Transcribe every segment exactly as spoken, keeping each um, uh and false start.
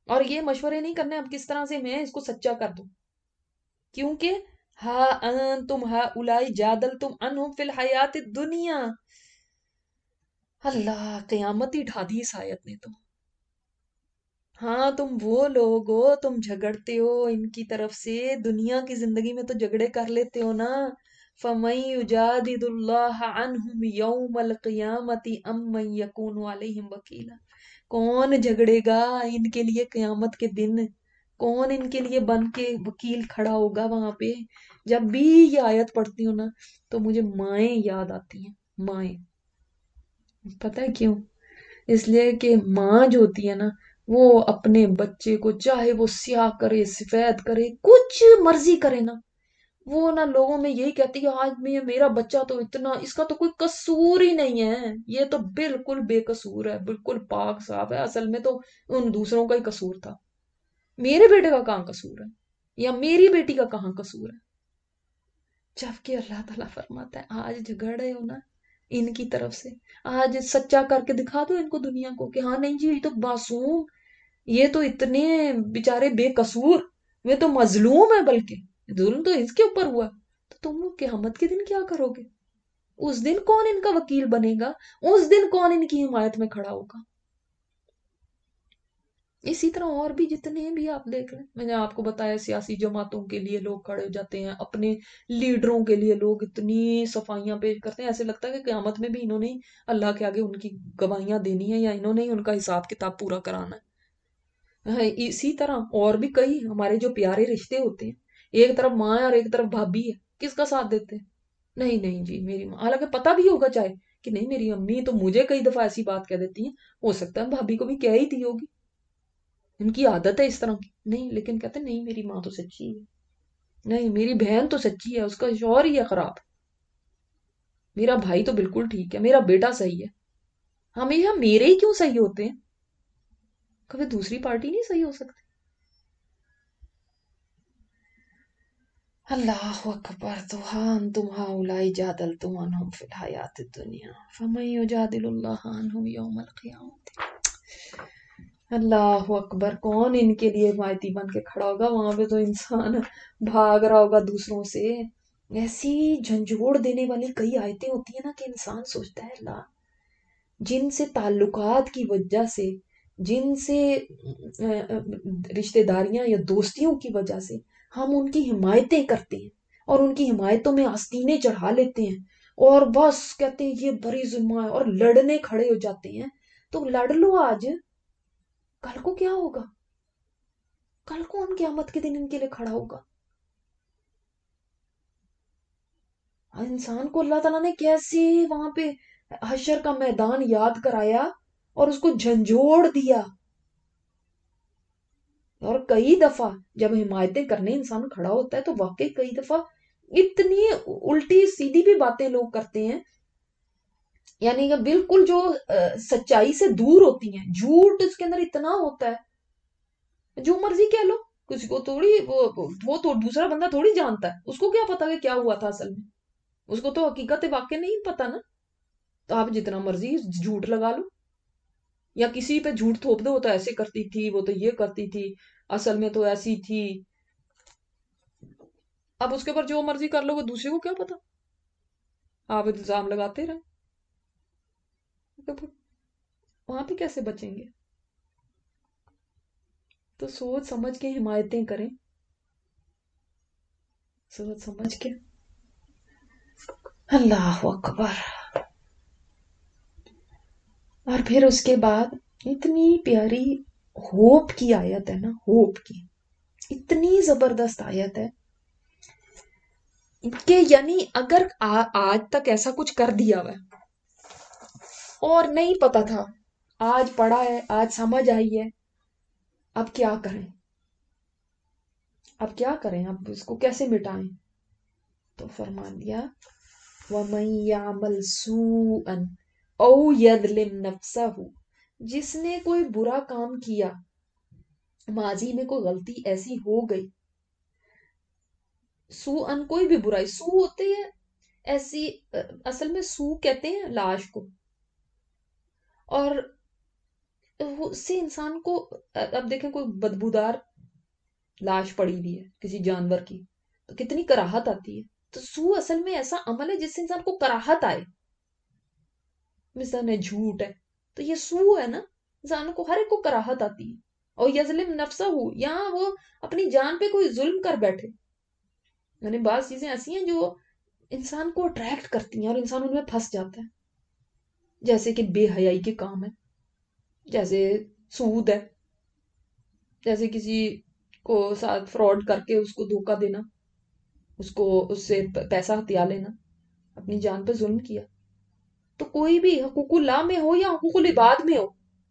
اور یہ مشورے نہیں کرنے اب کس طرح سے میں اس کو سچا کر دوں، کیونکہ ہا انتم ہا الائی جادل تم انہم فی الحیات الدنیا. اللہ قیامت ہی ڈھا دی اس آیت نے تو. ہاں تم وہ لوگ ہو، تم جھگڑتے ہو ان کی طرف سے، دنیا کی زندگی میں تو جھگڑے کر لیتے ہو نا. فَمَن يُجَادِلُ اللَّهَ عَنْهُمْ يَوْمَ الْقِيَامَةِ أَمْ مَن يَكُونُ عَلَيْهِمْ وَكِيلًا. کون جھگڑے گا ان کے لیے قیامت کے دن؟ کون ان کے لیے بن کے وکیل کھڑا ہوگا وہاں پہ؟ جب بھی یہ آیت پڑھتی ہوں نا تو مجھے مائیں یاد آتی ہیں. مائیں. پتہ ہے کیوں؟ اس لیے کہ ماں جو ہوتی ہے نا وہ اپنے بچے کو چاہے وہ سیاہ کرے سفید کرے کچھ مرضی کرے نا، وہ نا لوگوں میں یہی کہتی ہے آج میں میرا بچہ تو اتنا، اس کا تو کوئی قصور ہی نہیں ہے، یہ تو بالکل بے قصور ہے، بالکل پاک صاف ہے. اصل میں تو ان دوسروں کا ہی قصور تھا. میرے بیٹے کا کہاں قصور ہے یا میری بیٹی کا کہاں قصور ہے؟ جبکہ اللہ تعالیٰ فرماتا ہے آج جھگڑے ہو نا ان کی طرف سے، آج سچا کر کے دکھا دو ان کو دنیا کو کہ ہاں نہیں جی یہ تو معصوم، یہ تو اتنے بیچارے بے قصور، یہ تو مظلوم ہے، بلکہ ظلم تو اس کے اوپر ہوا. تو تم لوگ قیامت کے دن کیا کرو گے؟ اس دن کون ان کا وکیل بنے گا؟ اس دن کون ان کی حمایت میں کھڑا ہوگا؟ اسی طرح اور بھی جتنے بھی آپ دیکھ لیں، میں نے آپ کو بتایا سیاسی جماعتوں کے لیے لوگ کھڑے ہو جاتے ہیں، اپنے لیڈروں کے لیے لوگ اتنی صفائیاں پیش کرتے ہیں، ایسے لگتا ہے کہ قیامت میں بھی انہوں نے ہی اللہ کے آگے ان کی گواہیاں دینی ہے یا انہوں نے ہی ان کا حساب کتاب پورا کرانا ہے. ہاں، اسی طرح اور بھی کئی ہمارے جو پیارے رشتے ہوتے ہیں، ایک طرف ماں ہے اور ایک طرف بھابھی ہے، کس کا ساتھ دیتے ہیں؟ نہیں نہیں جی میری ماں، حالانکہ پتہ بھی ہوگا چاہے کہ نہیں میری امی تو مجھے کئی دفعہ ایسی بات کہہ دیتی ہیں، ہو سکتا ہے بھابھی کو بھی کہہ ہی دی ہوگی، ان کی عادت ہے اس طرح کی، نہیں لیکن کہتے ہیں نہیں میری ماں تو سچی ہے، نہیں میری بہن تو سچی ہے، اس کا شوہر ہی ہے خراب، میرا بھائی تو بالکل ٹھیک ہے، میرا بیٹا صحیح ہے. ہمیشہ میرے ہی کیوں صحیح ہوتے ہیں؟ کبھی دوسری پارٹی نہیں صحیح ہو سکتی؟ اللہ اکبر. تو ہاں تم ہاؤلائی جادلتم عنہم فی الحیات الدنیا فمن یجادل اللہ عنہم یوم القیامت. اللہ اکبر. کون ان کے لیے حمایتی بن کے کھڑا ہوگا؟ وہاں پہ تو انسان بھاگ رہا ہوگا دوسروں سے. ایسی جھنجھوڑ دینے والی کئی آیتیں ہوتی ہیں نا کہ انسان سوچتا ہے اللہ، جن سے تعلقات کی وجہ سے، جن سے رشتہ داریاں یا دوستیوں کی وجہ سے ہم ان کی حمایتیں کرتے ہیں اور ان کی حمایتوں میں آستینیں چڑھا لیتے ہیں اور بس کہتے ہیں یہ بڑی ظلم ہے اور لڑنے کھڑے ہو جاتے ہیں. تو لڑ لو آج، کل کو کیا ہوگا؟ کل کو ان قیامت کے دن ان کے لیے کھڑا ہوگا. انسان کو اللہ تعالیٰ نے کیسے وہاں پہ حشر کا میدان یاد کرایا اور اس کو جھنجھوڑ دیا. اور کئی دفعہ جب حمایتیں کرنے انسان کھڑا ہوتا ہے تو واقعی کئی دفعہ اتنی الٹی سیدھی بھی باتیں لوگ کرتے ہیں، یعنی کہ بالکل جو سچائی سے دور ہوتی ہیں، جھوٹ اس کے اندر اتنا ہوتا ہے جو مرضی کہہ لو، کسی کو تھوڑی وہ وہ تو دوسرا بندہ تھوڑی جانتا ہے، اس کو کیا پتا کہ کیا ہوا تھا اصل میں، اس کو تو حقیقت واقع نہیں پتا نا. تو آپ جتنا مرضی جھوٹ لگا لو یا کسی پہ جھوٹ تھوپ دو، وہ تو ایسے کرتی تھی، وہ تو یہ کرتی تھی، اصل میں تو ایسی تھی. اب اس کے اوپر جو مرضی کر لو، وہ دوسرے کو کیا پتا، آپ الزام لگاتے رہے، وہاں پہ کیسے بچیں گے؟ تو سوچ سمجھ کے حمایتیں کریں، سوچ سمجھ کے. اللہ اکبر. اور پھر اس کے بعد اتنی پیاری ہوپ کی آیت ہے نا، ہوپ کی اتنی زبردست آیت ہے کہ یعنی اگر آج تک ایسا کچھ کر دیا ہوا اور نہیں پتا تھا، آج پڑھا ہے، آج سمجھ آئی ہے، اب کیا کریں؟ اب کیا کریں؟ اب اس کو کیسے مٹائیں؟ تو فرما دیا وَمَن يَعْمَلْ سُوءًا أَوْ يَظْلِمْ نَفْسَهُ، جس نے کوئی برا کام کیا، ماضی میں کوئی غلطی ایسی ہو گئی، سو ان کوئی بھی برائی، سو ہوتے ہیں ایسی، اصل میں سو کہتے ہیں لاش کو، اور وہ اس سے انسان کو، اب دیکھیں کوئی بدبودار لاش پڑی ہوئی ہے کسی جانور کی تو کتنی کراہت آتی ہے. تو سو اصل میں ایسا عمل ہے جس سے انسان کو کراہت آئے. مثلا ہے جھوٹ ہے تو یہ سو ہے نا، انسان کو ہر ایک کو کراہت آتی ہے. اور یظلم نفسہ ہو، یہاں وہ اپنی جان پہ کوئی ظلم کر بیٹھے. یعنی بعض چیزیں ایسی ہیں جو انسان کو اٹریکٹ کرتی ہیں اور انسان ان میں پھنس جاتا ہے، جیسے کہ بے حیائی کے کام ہے، جیسے سود ہے، جیسے کسی کو ساتھ فراڈ کر کے اس کو دھوکہ دینا، اس کو اس سے پیسہ ہتھیا لینا، اپنی جان پہ ظلم کیا. تو کوئی بھی حقوق اللہ میں ہو یا حقوق العباد میں ہو،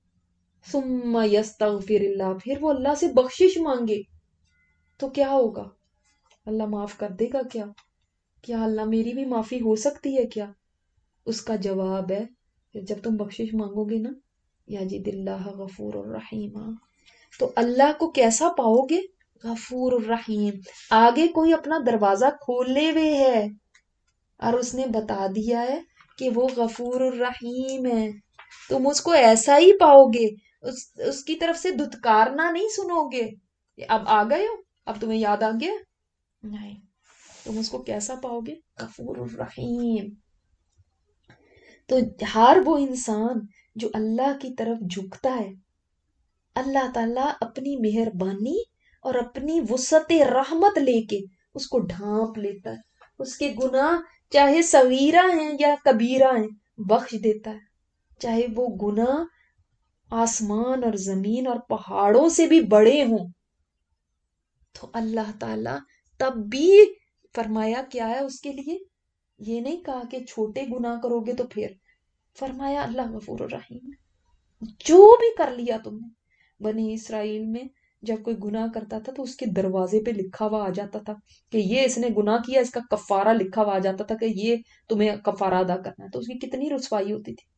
ثم یستغفر اللہ، پھر وہ اللہ سے بخشش مانگے تو کیا ہوگا؟ اللہ معاف کر دے گا کیا؟ کیا اللہ میری بھی معافی ہو سکتی ہے کیا؟ اس کا جواب ہے کہ جب تم بخشش مانگو گے نا، یجد اللہ غفور الرحیم، تو اللہ کو کیسا پاؤ گے؟ غفور الرحیم. آگے کوئی اپنا دروازہ کھولے ہوئے ہے اور اس نے بتا دیا ہے کہ وہ غفور الرحیم ہے. تم اس کو ایسا ہی پاؤ گے، اس, اس کی طرف سے دھتکارنا نہیں سنو گے. اب آ گئے ہو، اب تمہیں یاد آ گیا؟ نہیں، تم اس کو کیسا پاؤ گے؟ غفور الرحیم. تو ہر وہ انسان جو اللہ کی طرف جھکتا ہے، اللہ تعالیٰ اپنی مہربانی اور اپنی وسعت رحمت لے کے اس کو ڈھانپ لیتا ہے. اس کے گناہ چاہے صغیرہ ہیں یا کبیرہ ہیں بخش دیتا ہے. چاہے وہ گناہ آسمان اور زمین اور پہاڑوں سے بھی بڑے ہوں تو اللہ تعالیٰ تب بھی فرمایا کیا ہے اس کے لیے؟ یہ نہیں کہا کہ چھوٹے گناہ کرو گے تو پھر، فرمایا اللہ غفور الرحیم. جو بھی کر لیا تم نے، بنی اسرائیل میں جب کوئی گناہ کرتا تھا تو اس کے دروازے پہ لکھا ہوا آ جاتا تھا کہ یہ اس نے گناہ کیا، اس کا کفارہ لکھا ہوا آ جاتا تھا کہ یہ تمہیں کفارہ ادا کرنا ہے. تو اس کی کتنی رسوائی ہوتی تھی.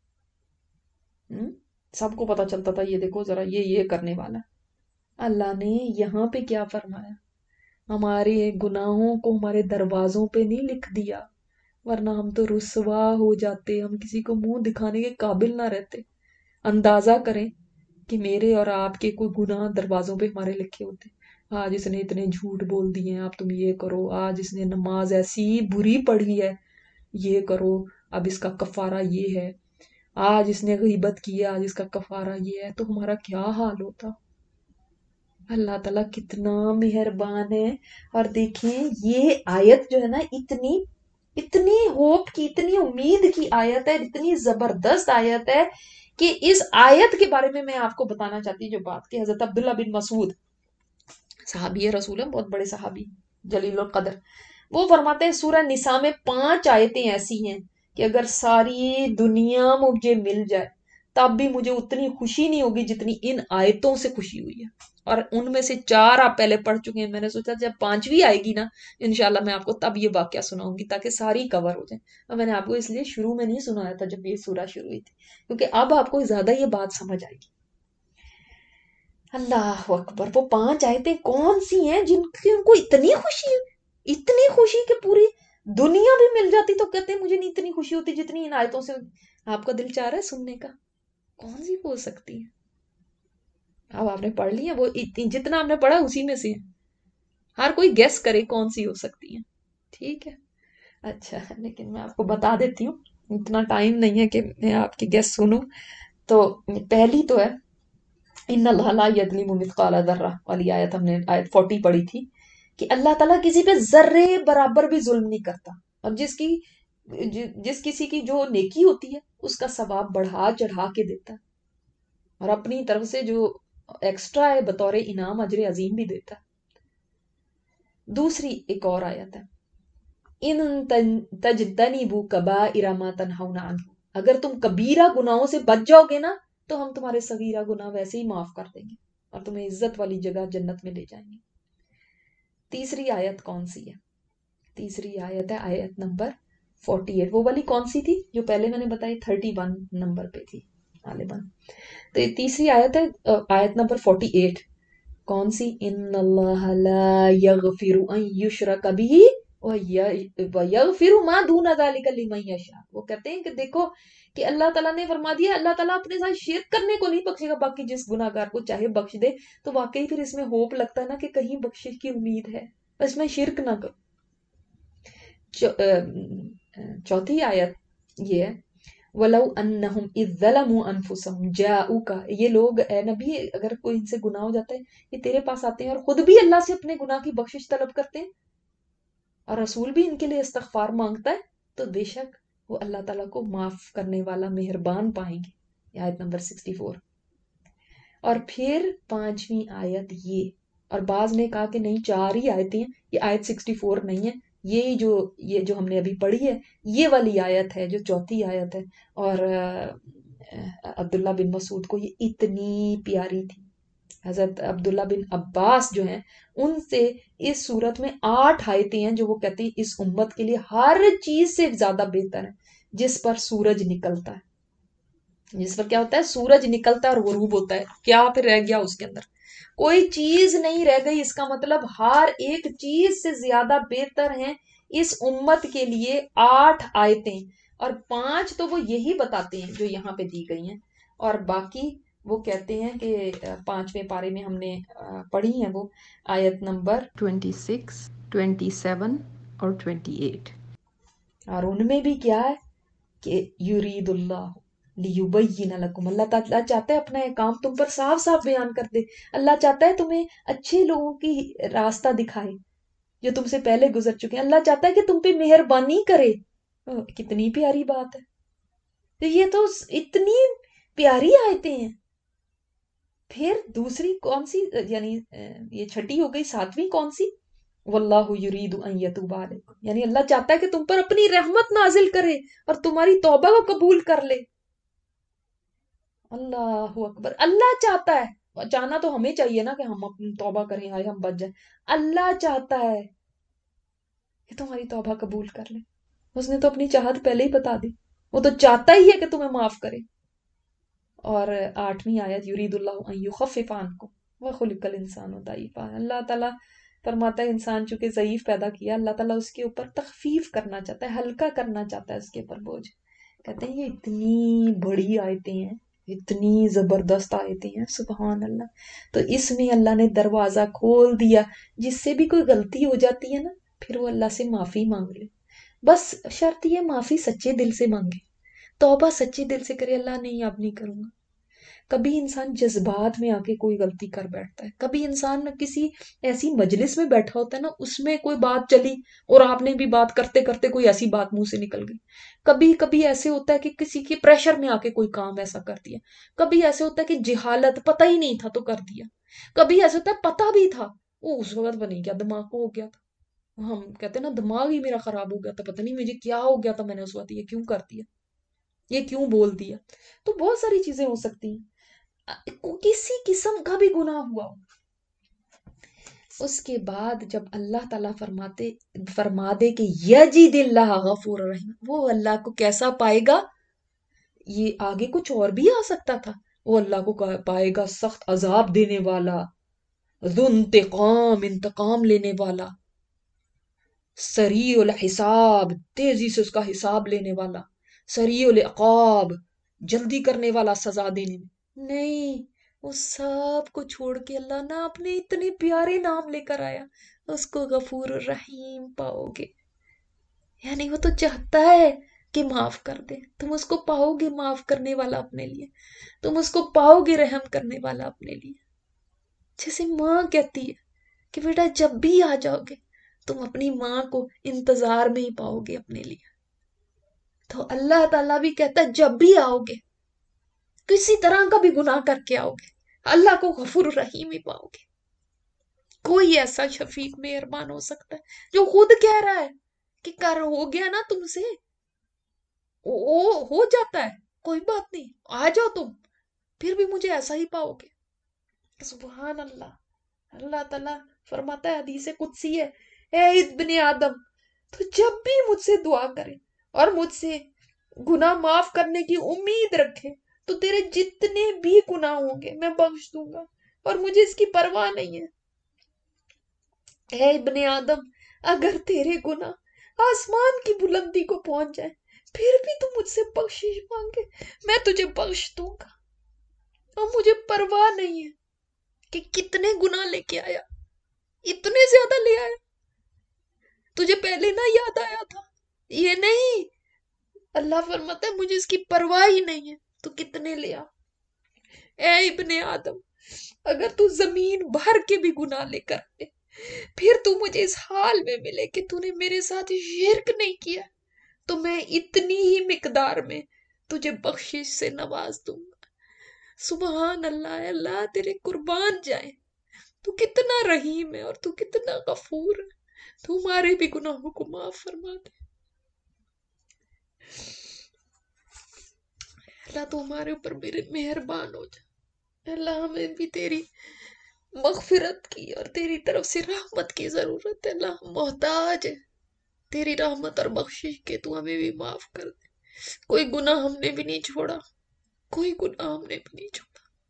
سب کو پتا چلتا تھا یہ دیکھو ذرا یہ یہ کرنے والا. اللہ نے یہاں پہ کیا فرمایا؟ ہمارے گناہوں کو ہمارے دروازوں پہ نہیں لکھ دیا، ورنہ ہم تو رسوا ہو جاتے، ہم کسی کو منہ دکھانے کے قابل نہ رہتے. اندازہ کریں کہ میرے اور آپ کے کوئی گناہ دروازوں پہ ہمارے لکھے ہوتے. آج اس نے اتنے جھوٹ بول دیے ہیں، آپ تم یہ کرو. آج اس نے نماز ایسی بری پڑھی ہے، یہ کرو، اب اس کا کفارہ یہ ہے. آج اس نے غیبت کی ہے، آج اس کا کفارہ یہ ہے. تو ہمارا کیا حال ہوتا؟ اللہ تعالیٰ کتنا مہربان ہے. اور دیکھیں یہ آیت جو ہے نا، اتنی اتنی ہوپ کی، اتنی امید کی آیت ہے، اتنی زبردست آیت ہے کہ اس آیت کے بارے میں میں آپ کو بتانا چاہتی ہوں جو بات کہ حضرت عبداللہ بن مسعود صحابی رسول ہیں، بہت بڑے صحابی، جلیل القدر، وہ فرماتے ہیں سورہ نساء میں پانچ آیتیں ایسی ہیں کہ اگر ساری دنیا مجھے مل جائے تب بھی مجھے اتنی خوشی نہیں ہوگی جتنی ان آیتوں سے خوشی ہوئی ہے. اور ان میں سے چار آپ پہلے پڑھ چکے ہیں. میں نے سوچا جب پانچویں آئے گی نا انشاءاللہ میں آپ کو تب یہ واقعہ سناؤں گی تاکہ ساری کور ہو جائیں. اور میں نے آپ کو اس لیے شروع میں نہیں سنایا تھا جب یہ سورہ شروع ہوئی تھی، کیونکہ اب آپ کو زیادہ یہ بات سمجھ آئے گی. اللہ اکبر. وہ پانچ آیتیں کون سی ہیں جن کی ان کو اتنی خوشی، اتنی خوشی کہ پوری دنیا بھی مل جاتی تو کہتے ہیں مجھے نہیں اتنی خوشی ہوتی جتنی ان آیتوں سے آپ کا دل چاہ رہا ہے سننے کا. کون سی ہو سکتی ہے؟ اب آپ نے پڑھ لی ہے، وہ جتنا آپ نے پڑھا اسی میں سے ہر کوئی گیس کرے کون سی ہو سکتی ہے. ٹھیک ہے، اچھا، لیکن میں آپ کو بتا دیتی ہوں، اتنا ٹائم نہیں ہے کہ میں آپ کی گیس سنوں. تو پہلی تو ہے ان اللہ لا یظلم مثقال ذرہ والی آیت، ہم نے آیت فورٹی پڑھی تھی کہ اللہ تعالیٰ کسی پہ ذرے برابر بھی ظلم نہیں کرتا، اور جس کی جس کسی کی جو نیکی ہوتی ہے اس کا ثواب بڑھا چڑھا کے دیتا ہے، اور اپنی طرف سے جو ایکسٹرا ہے بطور انعام اجر عظیم بھی دیتا ہے. دوسری ایک اور آیت ہے ان تجتنبوا کبائر ما تنہون عنہ، اگر تم کبیرہ گناہوں سے بچ جاؤ گے نا تو ہم تمہارے صغیرہ گناہ ویسے ہی معاف کر دیں گے اور تمہیں عزت والی جگہ جنت میں لے جائیں گے. تیسری آیت کون سی ہے؟ تیسری آیت ہے آیت نمبر فورٹی ایٹ. وہ والی کون سی تھی جو پہلے میں نے بتائی؟ تھرٹی ون نمبر پہ تھی غالباً. تو یہ تیسری آیت ہے آیت نمبر فورٹی ایٹ. کون سی؟ ان اللہ لا یغفر ان یشرک بہ وَيَغْفِرُ مَا دُونَ ذَلِكَ لِمَن يَشَاءُ، وہ کہتے ہیں کہ دیکھو کہ اللہ تعالیٰ نے فرما دیا اللہ تعالیٰ اپنے ساتھ شرک کرنے کو نہیں بخشے گا، باقی جس گناہ گار کو چاہے بخش دے. تو واقعی پھر اس میں ہوپ لگتا ہے نا کہ کہیں بخشش کی امید ہے، بس میں شرک نہ کروں. چوتھی آیت یہ ہے وَلَوْ أَنَّهُمْ إِذْ ظَلَمُوا أَنفُسَهُمْ جَاءُوكَ، یہ لوگ اے نبی اگر کوئی ان سے گناہ ہو جاتا ہے یہ تیرے پاس آتے ہیں اور خود بھی اللہ سے اپنے گناہ کی بخشش طلب کرتے ہیں اور رسول بھی ان کے لیے استغفار مانگتا ہے، تو بے شک وہ اللہ تعالیٰ کو معاف کرنے والا مہربان پائیں گے. یہ آیت نمبر سکسٹی فور. اور پھر پانچویں آیت یہ، اور بعض نے کہا کہ نہیں چار ہی آیتیں ہیں، یہ آیت سکسٹی فور نہیں ہے، یہ جو یہ جو ہم نے ابھی پڑھی ہے یہ والی آیت ہے جو چوتھی آیت ہے. اور عبداللہ بن مسعود کو یہ اتنی پیاری تھی. حضرت عبداللہ بن عباس جو ہیں ان سے اس صورت میں آٹھ آیتیں ہیں جو وہ کہتے ہیں اس امت کے لیے ہر چیز سے زیادہ بہتر ہے. جس پر سورج نکلتا ہے، جس پر کیا ہوتا ہے سورج نکلتا ہے اور غروب ہوتا ہے، کیا پھر رہ گیا اس کے اندر؟ کوئی چیز نہیں رہ گئی. اس کا مطلب ہر ایک چیز سے زیادہ بہتر ہیں اس امت کے لیے آٹھ آیتیں، اور پانچ تو وہ یہی بتاتے ہیں جو یہاں پہ دی گئی ہیں، اور باقی وہ کہتے ہیں کہ پانچویں پارے میں ہم نے پڑھی ہیں وہ آیت نمبر ٹوینٹی سکس ٹوینٹی سیون اور ٹوینٹی ایٹ. اور ان میں بھی کیا ہے کہ یرید اللہ لیبین لکم، اللہ تعالیٰ چاہتا ہے اپنا کام تم پر صاف صاف بیان کر دے. اللہ چاہتا ہے تمہیں اچھے لوگوں کی راستہ دکھائے جو تم سے پہلے گزر چکے ہیں. اللہ چاہتا ہے کہ تم پہ مہربانی کرے. کتنی پیاری بات ہے. تو یہ تو اتنی پیاری آیتیں ہیں. پھر دوسری کون سی، یعنی یہ چھٹی ہو گئی، ساتویں کون سی؟ واللہ یرید ان یتوب علیکم، یعنی اللہ چاہتا ہے کہ تم پر اپنی رحمت نازل کرے اور تمہاری توبہ کو قبول کر لے. اللہ اکبر. اللہ چاہتا ہے، چاہنا تو ہمیں چاہیے نا کہ ہم اپنی توبہ کریں، آئے ہم بچ جائیں. اللہ چاہتا ہے کہ تمہاری توبہ قبول کر لے. اس نے تو اپنی چاہت پہلے ہی بتا دی، وہ تو چاہتا ہی ہے کہ تمہیں معاف کرے. اور آٹھویں آیت یرید اللہ ان یخفف عنکم وخلق الانسان ضعیفا، اللہ تعالیٰ فرماتا ہے انسان چونکہ ضعیف پیدا کیا، اللہ تعالیٰ اس کے اوپر تخفیف کرنا چاہتا ہے، ہلکا کرنا چاہتا ہے اس کے اوپر بوجھ. کہتے ہیں یہ اتنی بڑی آیتیں ہیں، اتنی زبردست آیتیں ہیں، سبحان اللہ. تو اس میں اللہ نے دروازہ کھول دیا، جس سے بھی کوئی غلطی ہو جاتی ہے نا پھر وہ اللہ سے معافی مانگ لے. بس شرط یہ معافی سچے دل سے مانگے، توبہ سچے دل سے کرے. اللہ نہیں اب نہیں کروں گا. کبھی انسان جذبات میں آ کے کوئی غلطی کر بیٹھتا ہے، کبھی انسان کسی ایسی مجلس میں بیٹھا ہوتا ہے نا، اس میں کوئی بات چلی اور آپ نے بھی بات کرتے کرتے کوئی ایسی بات منہ سے نکل گئی. کبھی کبھی ایسے ہوتا ہے کہ کسی کے پریشر میں آ کے کوئی کام ایسا کر دیا. کبھی ایسے ہوتا ہے کہ جہالت، پتہ ہی نہیں تھا تو کر دیا. کبھی ایسے ہوتا ہے پتہ بھی تھا، وہ اس وقت بنی کیا دماغ کو ہو گیا تھا. ہم کہتے ہیں نا دماغ ہی میرا خراب ہو گیا تھا، پتہ نہیں مجھے کیا ہو گیا تھا، میں نے اس وقت یہ کیوں کر دیا، یہ کیوں بول دیا. تو بہت ساری چیزیں ہو سکتی ہیں. کسی قسم کا بھی گناہ ہوا ہو، اس کے بعد جب اللہ تعالیٰ فرماتے فرما دے کہ یجد اللہ غفور رحیم، وہ اللہ کو کیسا پائے گا؟ یہ آگے کچھ اور بھی آ سکتا تھا. وہ اللہ کو پائے گا سخت عذاب دینے والا، ذو انتقام، انتقام لینے والا، سریع الحساب، تیزی سے اس کا حساب لینے والا، سریع العقاب، جلدی کرنے والا سزا دینے میں. نہیں، وہ سب کو چھوڑ کے اللہ نہ اپنے اتنے پیارے نام لے کر آیا، اس کو غفور الرحیم پاؤ گے. یعنی وہ تو چاہتا ہے کہ معاف کر دے، تم اس کو پاؤ گے معاف کرنے والا اپنے لیے، تم اس کو پاؤ گے رحم کرنے والا اپنے لیے. جیسے ماں کہتی ہے کہ بیٹا جب بھی آ جاؤ گے تم اپنی ماں کو انتظار میں ہی پاؤ گے اپنے لیے. تو اللہ تعالیٰ بھی کہتا ہے جب بھی آؤ گے، کسی طرح کا بھی گناہ کر کے آؤ گے، اللہ کو غفور الرحیم ہی پاؤ گے. کوئی ایسا شفیق مہربان ہو سکتا ہے جو خود کہہ رہا ہے کہ کر ہو گیا نا تم سے، وہ ہو جاتا ہے، کوئی بات نہیں، آ جاؤ تم، پھر بھی مجھے ایسا ہی پاؤ گے. سبحان اللہ. اللہ تعالیٰ فرماتا ہے حدیث قدسی ہے، اے ابن آدم تو جب بھی مجھ سے دعا کرے اور مجھ سے گناہ معاف کرنے کی امید رکھے تو تیرے جتنے بھی گناہ ہوں گے میں بخش دوں گا، اور مجھے اس کی پرواہ نہیں ہے. اے ابن آدم اگر تیرے گناہ آسمان کی بلندی کو پہنچ جائے پھر بھی تو مجھ سے بخشش مانگے، میں تجھے بخش دوں گا، اور مجھے پرواہ نہیں ہے کہ کتنے گناہ لے کے آیا، اتنے زیادہ لے آیا، تجھے پہلے نہ یاد آیا تھا؟ یہ نہیں، اللہ فرماتا ہے مجھے اس کی پرواہ ہی نہیں ہے، تو کتنے لے آ۔ اے ابن آدم، اگر تو زمین بھر کے بھی گناہ لے کر آئے، پھر تو مجھے اس حال میں ملے کہ تو نے میرے ساتھ شرک نہیں کیا، تو میں اتنی ہی مقدار میں تجھے بخشش سے نواز دوں گا۔ سبحان اللہ، اے اللہ تیرے قربان جائیں، تو کتنا رحیم ہے اور تو کتنا غفور ہے، تو ہمارے بھی گناہوں کو معاف فرما دے۔ اللہ تو ہمارے اوپر میرے مہربان ہو جائے۔ اللہ ہمیں بھی تیری مغفرت کی اور تیری طرف سے رحمت کی ضرورت ہے، اللہ ہم محتاج ہے تیری رحمت اور بخشش کے، تو ہمیں بھی معاف کر دے۔ کوئی گناہ ہم نے بھی نہیں چھوڑا، کوئی گناہ ہم نے بھی نہیں چھوڑا۔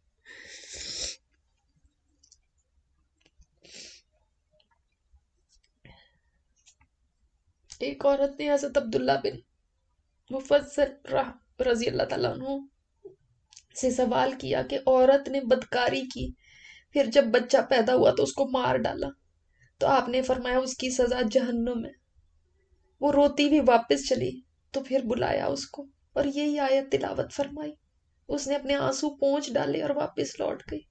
ایک عورت نے حضرت عبداللہ بن مفضل رضی اللہ تعالیٰ عنہ سے سوال کیا کہ عورت نے بدکاری کی، پھر جب بچہ پیدا ہوا تو اس کو مار ڈالا، تو آپ نے فرمایا اس کی سزا جہنم ہے۔ وہ روتی بھی واپس چلی تو پھر بلایا اس کو اور یہی آیت تلاوت فرمائی، اس نے اپنے آنسو پونچھ ڈالے اور واپس لوٹ گئی۔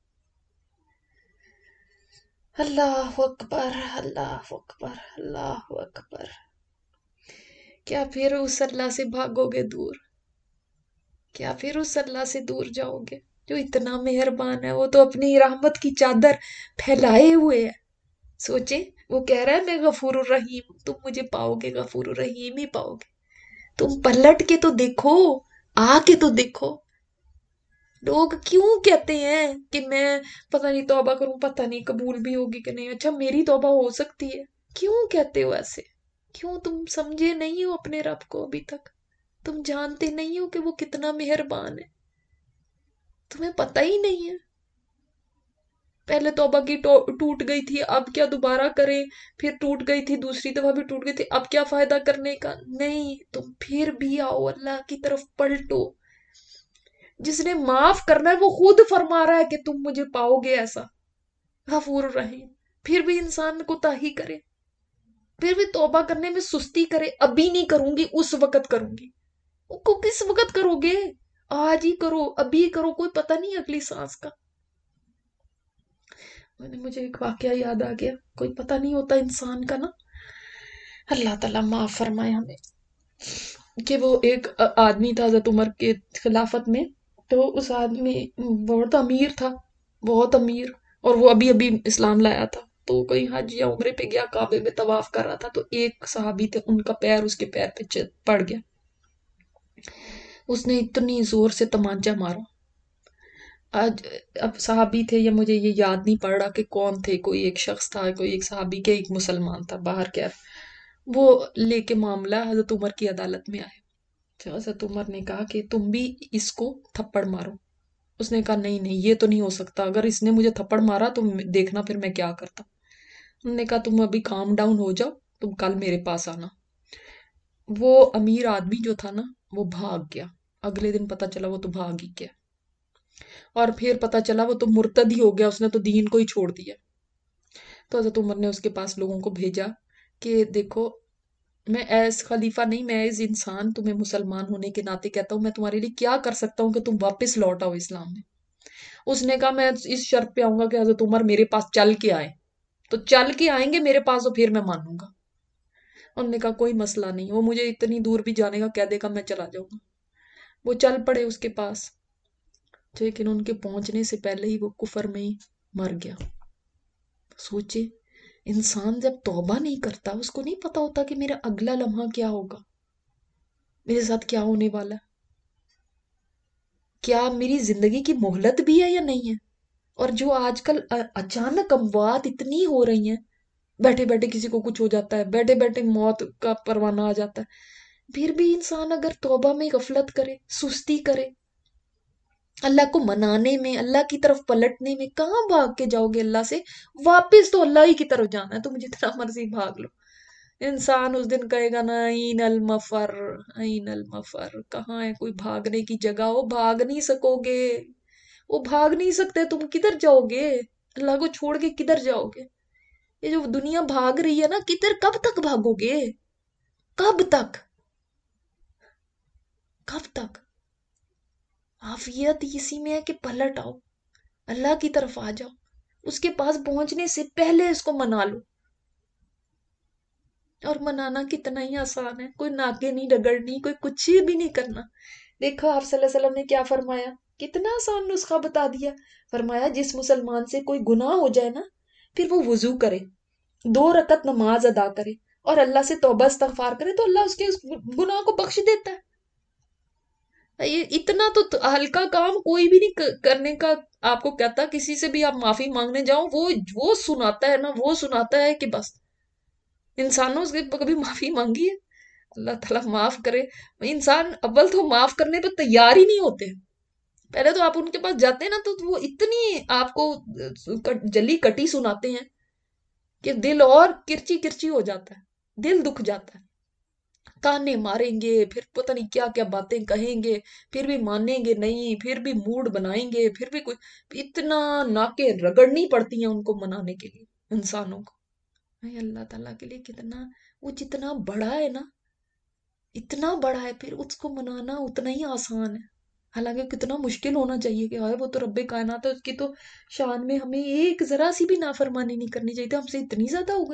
اللہ اکبر، اللہ اکبر، اللہ اکبر۔ کیا پھر اس اللہ سے بھاگو گے دور؟ کیا پھر اس اللہ سے دور جاؤ گے جو اتنا مہربان ہے؟ وہ تو اپنی رحمت کی چادر پھیلائے ہوئے ہے۔ سوچیں، وہ کہہ رہا ہے میں غفور الرحیم، تم مجھے پاؤ گے غفور الرحیم ہی پاؤ گے۔ تم پلٹ کے تو دیکھو، آ کے تو دیکھو۔ لوگ کیوں کہتے ہیں کہ میں پتہ نہیں توبہ کروں، پتہ نہیں قبول بھی ہوگی کہ نہیں، اچھا میری توبہ ہو سکتی ہے؟ کیوں کہتے ہو ایسے؟ کیوں تم سمجھے نہیں ہو اپنے رب کو ابھی تک؟ تم جانتے نہیں ہو کہ وہ کتنا مہربان ہے؟ تمہیں پتہ ہی نہیں ہے؟ پہلے توبہ کی ٹوٹ گئی تھی، اب کیا دوبارہ کریں؟ پھر ٹوٹ گئی تھی، دوسری دفعہ بھی ٹوٹ گئی تھی، اب کیا فائدہ کرنے کا؟ نہیں، تم پھر بھی آؤ، اللہ کی طرف پلٹو۔ جس نے معاف کرنا ہے وہ خود فرما رہا ہے کہ تم مجھے پاؤ گے ایسا غفور الرحیم، پھر بھی انسان کوتاہی کرے، پھر بھی توبہ کرنے میں سستی کرے، ابھی نہیں کروں گی اس وقت کروں گی۔ کو کس وقت کرو گے؟ آج ہی کرو، ابھی کرو، کوئی پتہ نہیں اگلی سانس کا۔ مجھے ایک واقعہ یاد آ گیا، کوئی پتہ نہیں ہوتا انسان کا نا۔ اللہ تعالیٰ معاف فرمائے ہمیں، کہ وہ ایک آدمی تھا حضرت عمر کے خلافت میں، تو اس آدمی بہت امیر تھا، بہت امیر، اور وہ ابھی ابھی اسلام لایا تھا۔ تو کوئی حج یا عمرے پہ گیا، کعبے میں طواف کر رہا تھا، تو ایک صحابی تھے، ان کا پیر اس کے پیر پہ پڑ گیا۔ اس نے اتنی زور سے تمانچہ مارا، آج اب صحابی تھے یا مجھے یہ یاد نہیں پڑ رہا کہ کون تھے، کوئی ایک شخص تھا، کوئی ایک صحابی کے ایک مسلمان تھا باہر کے، وہ لے کے معاملہ حضرت عمر کی عدالت میں آئے۔ تو حضرت عمر نے کہا کہ تم بھی اس کو تھپڑ مارو۔ اس نے کہا نہیں نہیں، یہ تو نہیں ہو سکتا، اگر اس نے مجھے تھپڑ مارا تو دیکھنا پھر میں کیا کرتا۔ انہوں نے کہا تم ابھی کام ڈاؤن ہو جاؤ، تم کل میرے پاس آنا۔ وہ امیر آدمی جو تھا نا، وہ بھاگ گیا۔ اگلے دن پتا چلا وہ تو بھاگ ہی گیا، اور پھر پتا چلا وہ تو مرتد ہی ہو گیا، اس نے تو دین کو ہی چھوڑ دیا۔ تو حضرت عمر نے اس کے پاس لوگوں کو بھیجا کہ دیکھو، میں ایز خلیفہ نہیں، میں ایز انسان تمہیں مسلمان ہونے کے ناطے کہتا ہوں، میں تمہارے لیے کیا کر سکتا ہوں کہ تم واپس لوٹ آؤ اسلام میں۔ اس نے کہا میں اس شرط پہ آؤں گا کہ حضرت عمر میرے پاس چل کے آئے، تو چل کے آئیں گے میرے پاس تو پھر میں مانوں گا۔ انہوں نے کہا کوئی مسئلہ نہیں، وہ مجھے اتنی دور بھی جانے کا کہہ دے گا میں چلا جاؤں گا۔ وہ چل پڑے اس کے پاس، لیکن ان کے پہنچنے سے پہلے ہی وہ کفر میں ہی مر گیا۔ سوچے، انسان جب توبہ نہیں کرتا، اس کو نہیں پتا ہوتا کہ میرا اگلا لمحہ کیا ہوگا، میرے ساتھ کیا ہونے والا ہے، کیا میری زندگی کی مہلت بھی ہے یا نہیں ہے۔ اور جو آج کل اچانک اموات اتنی ہو رہی ہیں، بیٹھے بیٹھے کسی کو کچھ ہو جاتا ہے، بیٹھے بیٹھے موت کا پروانہ آ جاتا ہے، پھر بھی انسان اگر توبہ میں غفلت کرے، سستی کرے، اللہ کو منانے میں، اللہ کی طرف پلٹنے میں، کہاں بھاگ کے جاؤ گے اللہ سے؟ واپس تو اللہ ہی کی طرف جانا ہے، تم جتنا مرضی بھاگ لو۔ انسان اس دن کہے گا نا این المفر، این المفر، کہاں ہے کوئی بھاگنے کی جگہ؟ وہ بھاگ نہیں سکو گے، وہ بھاگ نہیں سکتے، تم کدھر جاؤ گے؟ اللہ کو چھوڑ کے کدھر جاؤ گے؟ یہ جو دنیا بھاگ رہی ہے نا، کدھر کب تک بھاگو گے؟ کب تک؟ کب تک؟ عافیت اسی میں ہے کہ پلٹ آؤ، اللہ کی طرف آ جاؤ، اس کے پاس پہنچنے سے پہلے اس کو منا لو۔ اور منانا کتنا ہی آسان ہے، کوئی ناکے نہیں رگڑنی، کوئی کچھ بھی نہیں کرنا۔ دیکھو آپ صلی اللہ علیہ وسلم نے کیا فرمایا، کتنا آسان نسخہ بتا دیا۔ فرمایا جس مسلمان سے کوئی گناہ ہو جائے نا، پھر وہ وضو کرے، دو رکعت نماز ادا کرے اور اللہ سے توبہ استغفار کرے، تو اللہ اس کے اس گناہ کو بخش دیتا ہے۔ یہ اتنا تو ہلکا کام کوئی بھی نہیں کرنے کا آپ کو کہتا۔ کسی سے بھی آپ معافی مانگنے جاؤ، وہ وہ سناتا ہے نا، وہ سناتا ہے کہ بس انسانوں سے کبھی معافی مانگی ہے؟ اللہ تعالیٰ معاف کرے۔ انسان اول تو معاف کرنے پہ تیار ہی نہیں ہوتے۔ پہلے تو آپ ان کے پاس جاتے ہیں نا، تو وہ اتنی آپ کو جلی کٹی سناتے ہیں کہ دل اور کرچی کرچی ہو جاتا ہے، دل دکھ جاتا ہے۔ تانے ماریں گے، پھر پتہ نہیں کیا کیا باتیں کہیں گے، پھر بھی مانیں گے نہیں، پھر بھی موڈ بنائیں گے، پھر بھی کوئی اتنا ناکے رگڑنی پڑتی ہیں ان کو منانے کے لیے انسانوں کو۔ اے اللہ تعالیٰ کے لیے کتنا، وہ جتنا بڑا ہے نا، اتنا بڑا ہے، پھر اس کو منانا اتنا ہی آسان ہے۔ حالانکہ کتنا مشکل ہونا چاہیے کہ ہائے وہ تو رب کائنات ہے، اس کی تو شان میں ہمیں ایک ذرا سی بھی نافرمانی نہیں کرنی چاہیے، ہم سے اتنی زیادہ ہو گئی۔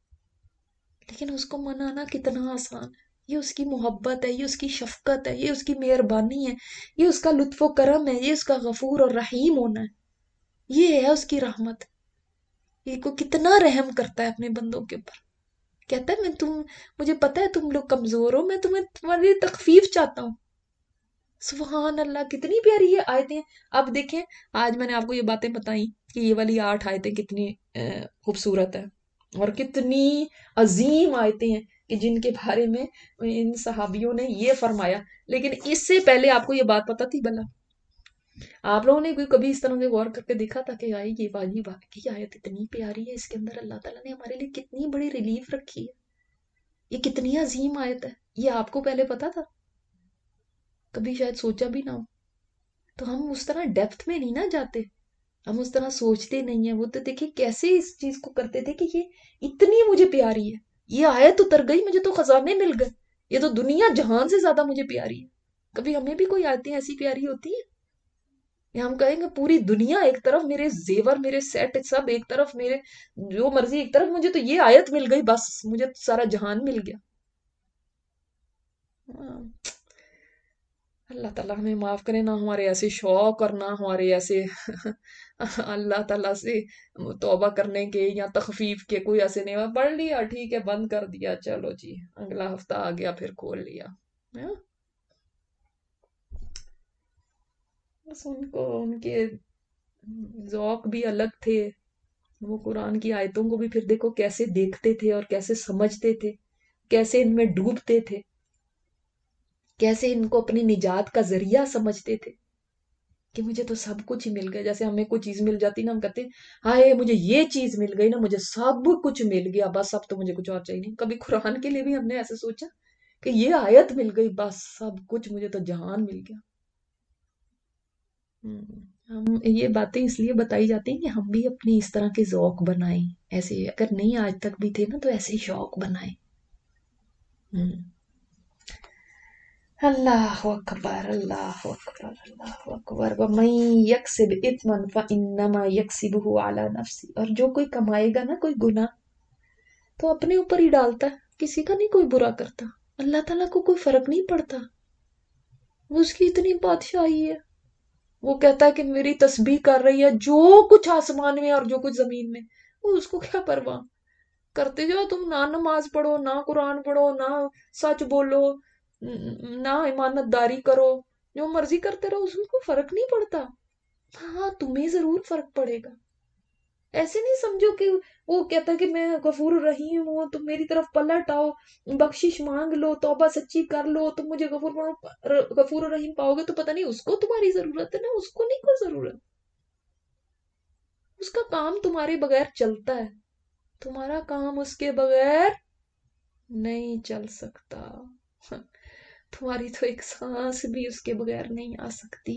لیکن اس کو منانا کتنا آسان ہے۔ یہ اس کی محبت ہے، یہ اس کی شفقت ہے، یہ اس کی مہربانی ہے، یہ اس کا لطف و کرم ہے، یہ اس کا غفور اور رحیم ہونا ہے، یہ ہے اس کی رحمت۔ یہ کو کتنا رحم کرتا ہے اپنے بندوں کے اوپر۔ کہتا ہے میں تم مجھے پتا ہے تم لوگ کمزور ہو، میں تمہیں تمہاری تخفیف چاہتا ہوں۔ سبحان اللہ، کتنی پیاری یہ آیتیں۔ اب دیکھیں، آج میں نے آپ کو یہ باتیں بتائیں کہ یہ والی آٹھ آیتیں کتنی خوبصورت ہیں اور کتنی عظیم آیتیں ہیں کہ جن کے بارے میں ان صحابیوں نے یہ فرمایا۔ لیکن اس سے پہلے آپ کو یہ بات پتا تھی بھلا؟ آپ لوگوں نے کوئی کبھی اس طرح سے غور کر کے دیکھا تھا کہ آئی یہ والی بات کی آیت اتنی پیاری ہے، اس کے اندر اللہ تعالیٰ نے ہمارے لیے کتنی بڑی ریلیف رکھی ہے، یہ کتنی عظیم آیت ہے؟ یہ آپ کو پہلے پتا تھا؟ کبھی شاید سوچا بھی نہ ہو۔ تو ہم اس طرح ڈیپتھ میں نہیں نہ جاتے، ہم اس طرح سوچتے نہیں ہیں۔ وہ تو دیکھیں کیسے اس چیز کو کرتے تھے کہ یہ اتنی مجھے پیاری ہے، یہ آیت اتر گئی مجھے تو خزانے مل گئے، یہ تو دنیا جہان سے زیادہ مجھے پیاری ہے۔ کبھی ہمیں بھی کوئی آیتیں ایسی پیاری ہوتی ہیں؟ یا ہم کہیں گے پوری دنیا ایک طرف، میرے زیور میرے سیٹ سب ایک طرف، میرے جو مرضی ایک طرف، مجھے تو یہ آیت مل گئی بس مجھے سارا جہان مل گیا۔ اللہ تعالیٰ ہمیں معاف کرے، نہ ہمارے ایسے شوق اور نہ ہمارے ایسے اللہ تعالیٰ سے توبہ کرنے کے یا تخفیف کے کوئی ایسے نہیں۔ پڑھ لیا ٹھیک ہے، بند کر دیا، چلو جی اگلا ہفتہ آ گیا پھر کھول لیا۔ بس ان کو ان کے ذوق بھی الگ تھے، وہ قرآن کی آیتوں کو بھی پھر دیکھو کیسے دیکھتے تھے اور کیسے سمجھتے تھے، کیسے ان میں ڈوبتے تھے، کیسے ان کو اپنی نجات کا ذریعہ سمجھتے تھے کہ مجھے تو سب کچھ ہی مل گیا۔ جیسے ہمیں کوئی چیز مل جاتی نا، ہم کہتے ہیں ہائے مجھے یہ چیز مل گئی نا، مجھے سب کچھ مل گیا، بس اب تو مجھے کچھ اور چاہیے نہیں۔ کبھی قرآن کے لیے بھی ہم نے ایسے سوچا کہ یہ آیت مل گئی بس سب کچھ، مجھے تو جہان مل گیا۔ ہم یہ باتیں اس لیے بتائی جاتی ہیں کہ ہم بھی اپنے اس طرح کے ذوق بنائیں، ایسے اگر نہیں آج تک بھی تھے نا تو ایسے شوق بنائیں۔ اللہ اکبر، اللہ اکبر، اللہ اکبر۔ وَمَن يَكْسِبْ إِثْمًا فَإِنَّمَا يَكْسِبُهُ عَلَى نَفْسِهِ، اور جو کوئی کمائے گا نا کوئی گناہ تو اپنے اوپر ہی ڈالتا ہے، کسی کا نہیں کوئی برا کرتا۔ اللہ تعالیٰ کو کوئی فرق نہیں پڑتا، وہ اس کی اتنی بادشاہی ہے، وہ کہتا ہے کہ میری تسبیح کر رہی ہے جو کچھ آسمان میں اور جو کچھ زمین میں، وہ اس کو کیا پرواہ، کرتے جاؤ تم، نہ نماز پڑھو، نہ قرآن پڑھو، نہ سچ بولو، نہ امانت داری کرو، جو مرضی کرتے رہو، اس کو فرق نہیں پڑتا۔ ہاں تمہیں ضرور فرق پڑے گا۔ ایسے نہیں سمجھو کہ وہ کہتا ہے کہ میں غفور الرحیم ہوں، تم میری طرف پلٹ آؤ، بخشش مانگ لو، توبہ سچی کر لو، تم مجھے غفور غفور الرحیم پاؤ گے، تو پتہ نہیں اس کو تمہاری ضرورت ہے نا، اس کو نہیں کوئی ضرورت، اس کا کام تمہارے بغیر چلتا ہے، تمہارا کام اس کے بغیر نہیں چل سکتا. تمہاری تو ایک سانس بھی اس کے بغیر نہیں آ سکتی.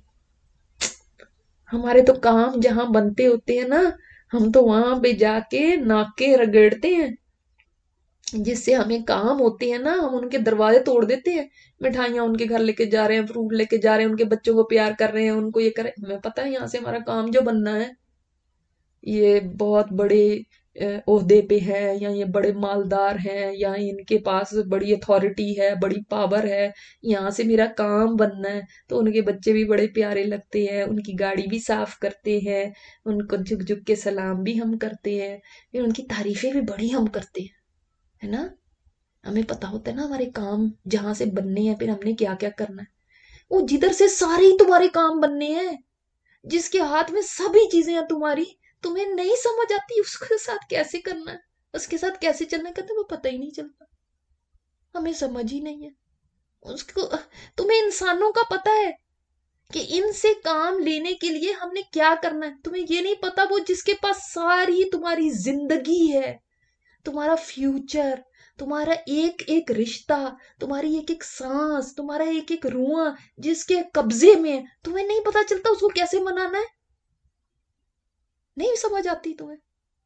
ہمارے تو کام جہاں بنتے ہوتے ہیں نا، ہم تو وہاں پہ جا کے ناکے رگڑتے ہیں. جس سے ہمیں کام ہوتے ہیں نا، ہم ان کے دروازے توڑ دیتے ہیں. مٹھائیاں ان کے گھر لے کے جا رہے ہیں، فروٹ لے کے جا رہے ہیں، ان کے بچوں کو پیار کر رہے ہیں، ان کو یہ کر رہے ہیں. ہمیں پتہ ہے یہاں سے ہمارا کام جو بننا ہے، یہ بہت بڑے عہدے پہ ہے، یا یہ بڑے مالدار ہیں، یا ان کے پاس بڑی اتھارٹی ہے، بڑی پاور ہے، یہاں سے میرا کام بننا ہے. تو ان کے بچے بھی بڑے پیارے لگتے ہیں، ان کی گاڑی بھی صاف کرتے ہیں، ان کو جھک جھک کے سلام بھی ہم کرتے ہیں، پھر ان کی تعریفیں بھی بڑی ہم کرتے ہیں، ہے نا. ہمیں پتا ہوتا ہے نا ہمارے کام جہاں سے بننے ہیں، پھر ہم نے کیا کیا کرنا ہے. وہ جدھر سے سارے ہی تمہارے کام بننے ہیں، جس کے ہاتھ میں سبھی چیزیں ہیں تمہاری، تمہیں نہیں سمجھ آتی اس کے ساتھ کیسے کرنا ہے، اس کے ساتھ کیسے چلنا ہے، وہ پتہ ہی نہیں چلتا. ہمیں سمجھ ہی نہیں ہے اس کو. تمہیں انسانوں کا پتا ہے کہ ان سے کام لینے کے لیے ہم نے کیا کرنا ہے، تمہیں یہ نہیں پتا وہ جس کے پاس ساری تمہاری زندگی ہے، تمہارا فیوچر، تمہارا ایک ایک رشتہ، تمہاری ایک ایک سانس، تمہارا ایک ایک رواں جس کے قبضے میں، تمہیں نہیں پتا چلتا اس کو کیسے منانا ہے. نہیں سمجھ آتی تمہیں.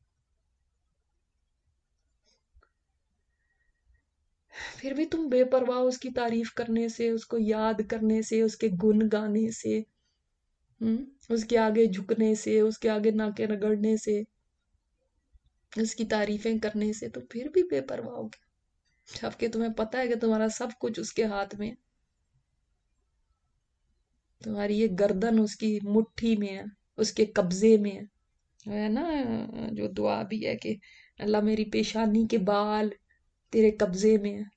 پھر بھی تم بے پرواہ اس کی تعریف کرنے سے، اس کو یاد کرنے سے، اس کے گن گانے سے، ہم اس کے آگے جھکنے سے، اس کے آگے ناکے رگڑنے سے، اس کی تعریفیں کرنے سے، تو پھر بھی بے پرواہ ہو گیا. جبکہ تمہیں پتا ہے کہ تمہارا سب کچھ اس کے ہاتھ میں، تمہاری یہ گردن اس کی مٹھی میں ہے، اس کے قبضے میں ہے. ہے نا جو دعا بھی ہے کہ اللہ میری پیشانی کے بال تیرے قبضے میں ہے.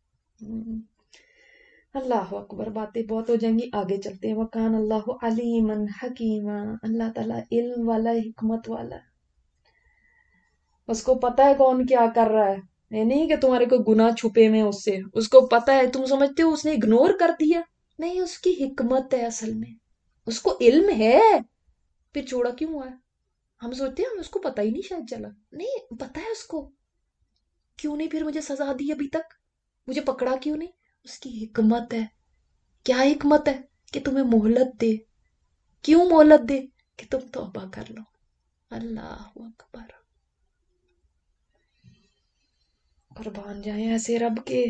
اللہ اکبر، باتیں بہت ہو جائیں گی، آگے چلتے ہیں. وکان اللہ علیما حکیما، اللہ تعالیٰ علم والا، حکمت والا. اس کو پتا ہے کون کیا کر رہا ہے. یہ نہیں کہ تمہارے کوئی گناہ چھپے میں اس سے، اس کو پتا ہے. تم سمجھتے ہو اس نے اگنور کر دیا؟ نہیں، اس کی حکمت ہے اصل میں، اس کو علم ہے. پھر چھوڑا کیوں ہوا ہے؟ ہم سوچتے ہیں ہم اس کو پتا ہی نہیں شاید چلا. نہیں پتا ہے اس کو. کیوں نہیں پھر مجھے سزا دی ابھی تک؟ مجھے پکڑا کیوں نہیں؟ اس کی حکمت ہے. کیا حکمت ہے؟ کہ تمہیں مہلت دے. کیوں مہلت دے؟ کہ تم توبہ کر لو. اللہ اکبر، قربان جائیں ایسے رب کے.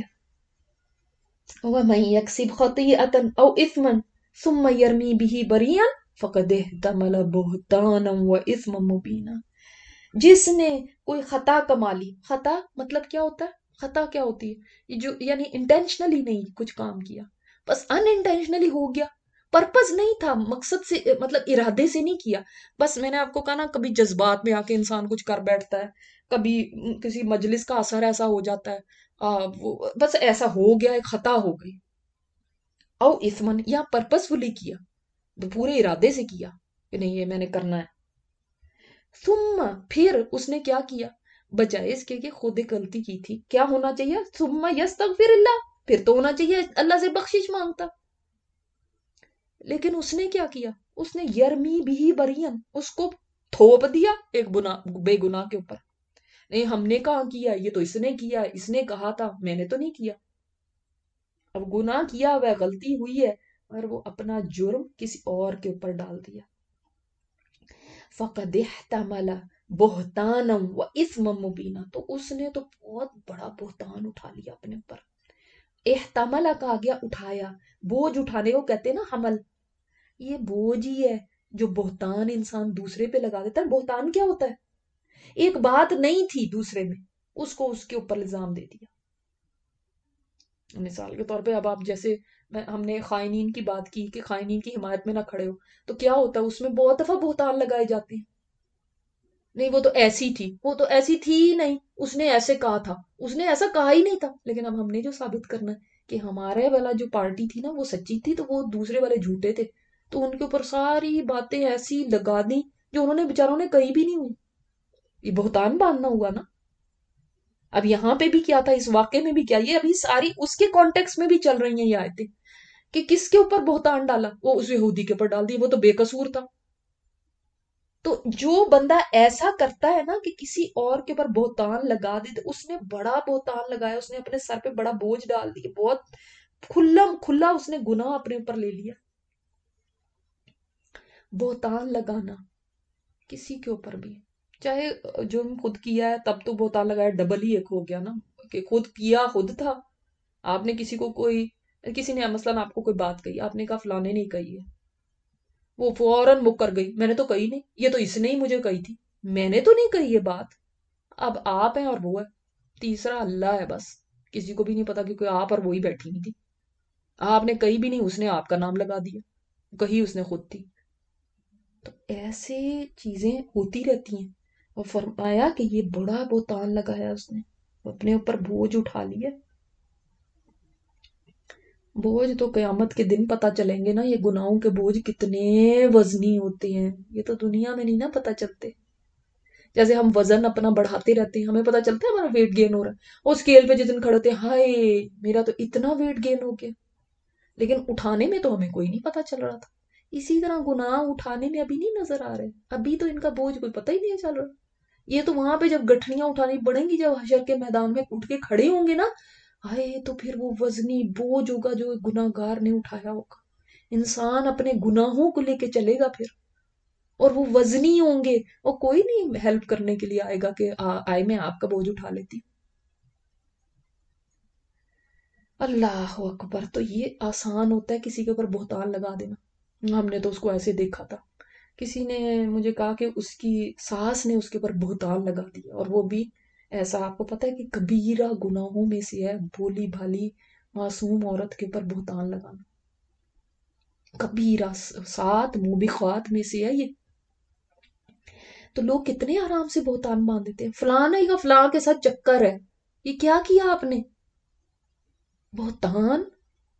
وَمَن يَكْسِبْ خَطِيئَةً أَوْ إِثْمًا ثُمَّ يَرْمِي بِهِ بَرِيئًا فَقَدِ احْتَمَلَ بُهْتَانًا وَإِثْمًا مُبِينًا. جس نے کوئی خطا کما لی. خطا مطلب کیا ہوتا ہے؟ خطا کیا ہوتی ہے؟ جو یعنی انٹینشنلی نہیں کچھ کام کیا، بس ان انٹینشنلی ہو گیا، پرپز نہیں تھا، مقصد سے، مطلب ارادے سے نہیں کیا. بس میں نے آپ کو کہا نا، کبھی جذبات میں آ کے انسان کچھ کر بیٹھتا ہے، کبھی کسی مجلس کا اثر ایسا ہو جاتا ہے، آ, وہ بس ایسا ہو گیا، ایک خطا ہو گئی. او اسمن، یا پرپز فلی کیا، پورے ارادے سے کیا کہ نہیں یہ میں نے کرنا ہے. ثم، پھر اس نے کیا کیا؟ بجائے اس کے کہ خود ایک غلطی کی تھی، کیا ہونا چاہیے؟ ثم یستغفر اللہ، پھر تو ہونا چاہیے اللہ سے بخشش مانگتا. لیکن اس نے کیا کیا؟ اس نے یرمی بھی برین، اس کو تھوپ دیا ایک بے گناہ کے اوپر. نہیں ہم نے کہاں کیا، یہ تو اس نے کیا، اس نے کہا تھا، میں نے تو نہیں کیا. اب گناہ کیا ہوا ہے، غلطی ہوئی ہے، اور وہ اپنا جرم کسی اور کے اوپر ڈال دیا. فَقَدْ احْتَمَلَ بُهْتَانًا وَإِثْمًا مُبِينًا، تو اس نے تو بہت بڑا بہتان اٹھا لیا اپنے اوپر. احتمل کہا گیا اٹھایا، بوجھ اٹھانے کو کہتے ہیں نا حمل. یہ بوجھ ہی ہے جو بہتان انسان دوسرے پہ لگا دیتا ہے. بہتان کیا ہوتا ہے؟ ایک بات نہیں تھی دوسرے میں، اس کو اس کے اوپر الزام دے دیا. مثال کے طور پہ اب آپ جیسے ہم نے خائنین کی بات کی کہ خائنین کی حمایت میں نہ کھڑے ہو، تو کیا ہوتا ہے اس میں بہت دفعہ بہتان لگائے جاتے ہیں. نہیں وہ تو ایسی تھی، وہ تو ایسی تھی ہی نہیں، اس نے ایسے کہا تھا، اس نے ایسا کہا ہی نہیں تھا. لیکن اب ہم نے جو ثابت کرنا ہے کہ ہمارے والا جو پارٹی تھی نا وہ سچی تھی، تو وہ دوسرے والے جھوٹے تھے، تو ان کے اوپر ساری باتیں ایسی لگا دی جو انہوں نے بیچاروں نے کہیں بھی نہیں ہوئی. یہ بہتان باندھنا ہوا نا. اب یہاں پہ بھی کیا تھا، اس واقعے میں بھی کیا، یہ ابھی ساری اس کے کانٹیکس میں بھی چل رہی ہیں یہ آیتیں کہ کس کے اوپر بہتان ڈالا، وہ اس یہودی کے اوپر ڈال دی، وہ تو بے قصور تھا. تو جو بندہ ایسا کرتا ہے نا کہ کسی اور کے اوپر بہتان لگا دے، تو اس نے بڑا بہتان لگایا، اس نے اپنے سر پہ بڑا بوجھ ڈال دیا، بہت کھلا کھلا اس نے گناہ اپنے اوپر لے لیا۔ بہتان لگانا کسی کے اوپر بھی، چاہے جرم خود کیا ہے تب تو بہتان لگایا ڈبل ہی ایک ہو گیا نا، کہ خود کیا خود تھا، آپ نے کسی کو کوئی، کسی نے مثلاً آپ کو کوئی بات کہی، آپ نے کہا فلانے نہیں کہی ہے، وہ فوراً مکر گئی، میں نے تو کہی نہیں، یہ تو اس نے ہی مجھے کہی تھی، میں نے تو نہیں کہی یہ بات۔ اب آپ ہیں اور وہ ہے، تیسرا اللہ ہے، بس کسی کو بھی نہیں پتا کیونکہ آپ اور وہی بیٹھی ہوئی تھی، آپ نے کہی بھی نہیں، اس نے آپ کا نام لگا دیا، کہی اس نے خود تھی۔ تو ایسے چیزیں ہوتی رہتی ہیں، اور فرمایا کہ یہ بڑا بہتان لگایا اس نے، اپنے اوپر بوجھ اٹھا لیا۔ بوجھ تو قیامت کے دن پتا چلیں گے نا، یہ گناہوں کے بوجھ کتنے وزنی ہوتے ہیں، یہ تو دنیا میں نہیں نا پتا چلتے۔ جیسے ہم وزن اپنا بڑھاتے رہتے ہیں، ہمیں پتا چلتا ہے ہمارا ویٹ گین ہو رہا ہے، اور اسکیل پہ جس دن کھڑے ہوتے ہیں، ہائے میرا تو اتنا ویٹ گین ہو گیا، لیکن اٹھانے میں تو ہمیں کوئی نہیں پتا چل رہا تھا۔ اسی طرح گناہ اٹھانے میں ابھی نہیں نظر آ رہے، ابھی تو ان کا بوجھ کوئی پتہ ہی نہیں چل رہا، یہ تو وہاں پہ جب گٹھڑیاں اٹھانی پڑیں گی، جب حشر کے میدان میں اٹھ کے کھڑے ہوں گے نا، ہائے تو پھر وہ وزنی بوجھ ہوگا جو گناہ گار نے اٹھایا ہوگا، انسان اپنے گناہوں کو لے کے چلے گا پھر، اور وہ وزنی ہوں گے، اور کوئی نہیں ہیلپ کرنے کے لیے آئے گا کہ آئے میں آپ کا بوجھ اٹھا لیتی ہوں۔ اللہ اکبر، تو یہ آسان ہوتا ہے کسی کے اوپر بہتان لگا دینا، ہم نے تو اس کو ایسے دیکھا تھا، کسی نے مجھے کہا کہ اس کی ساس نے اس کے اوپر بہتان لگا دیا، اور وہ بھی ایسا، آپ کو پتا ہے کہ کبیرہ گناہوں میں سے ہے بھولی بھالی معصوم عورت کے اوپر بہتان لگانا، کبیرہ سات موبقات میں سے ہے یہ۔ تو لوگ کتنے آرام سے بہتان باندھ دیتے ہیں، فلاں نہیں کا فلاں کے ساتھ چکر ہے، یہ کیا کیا آپ نے؟ بہتان۔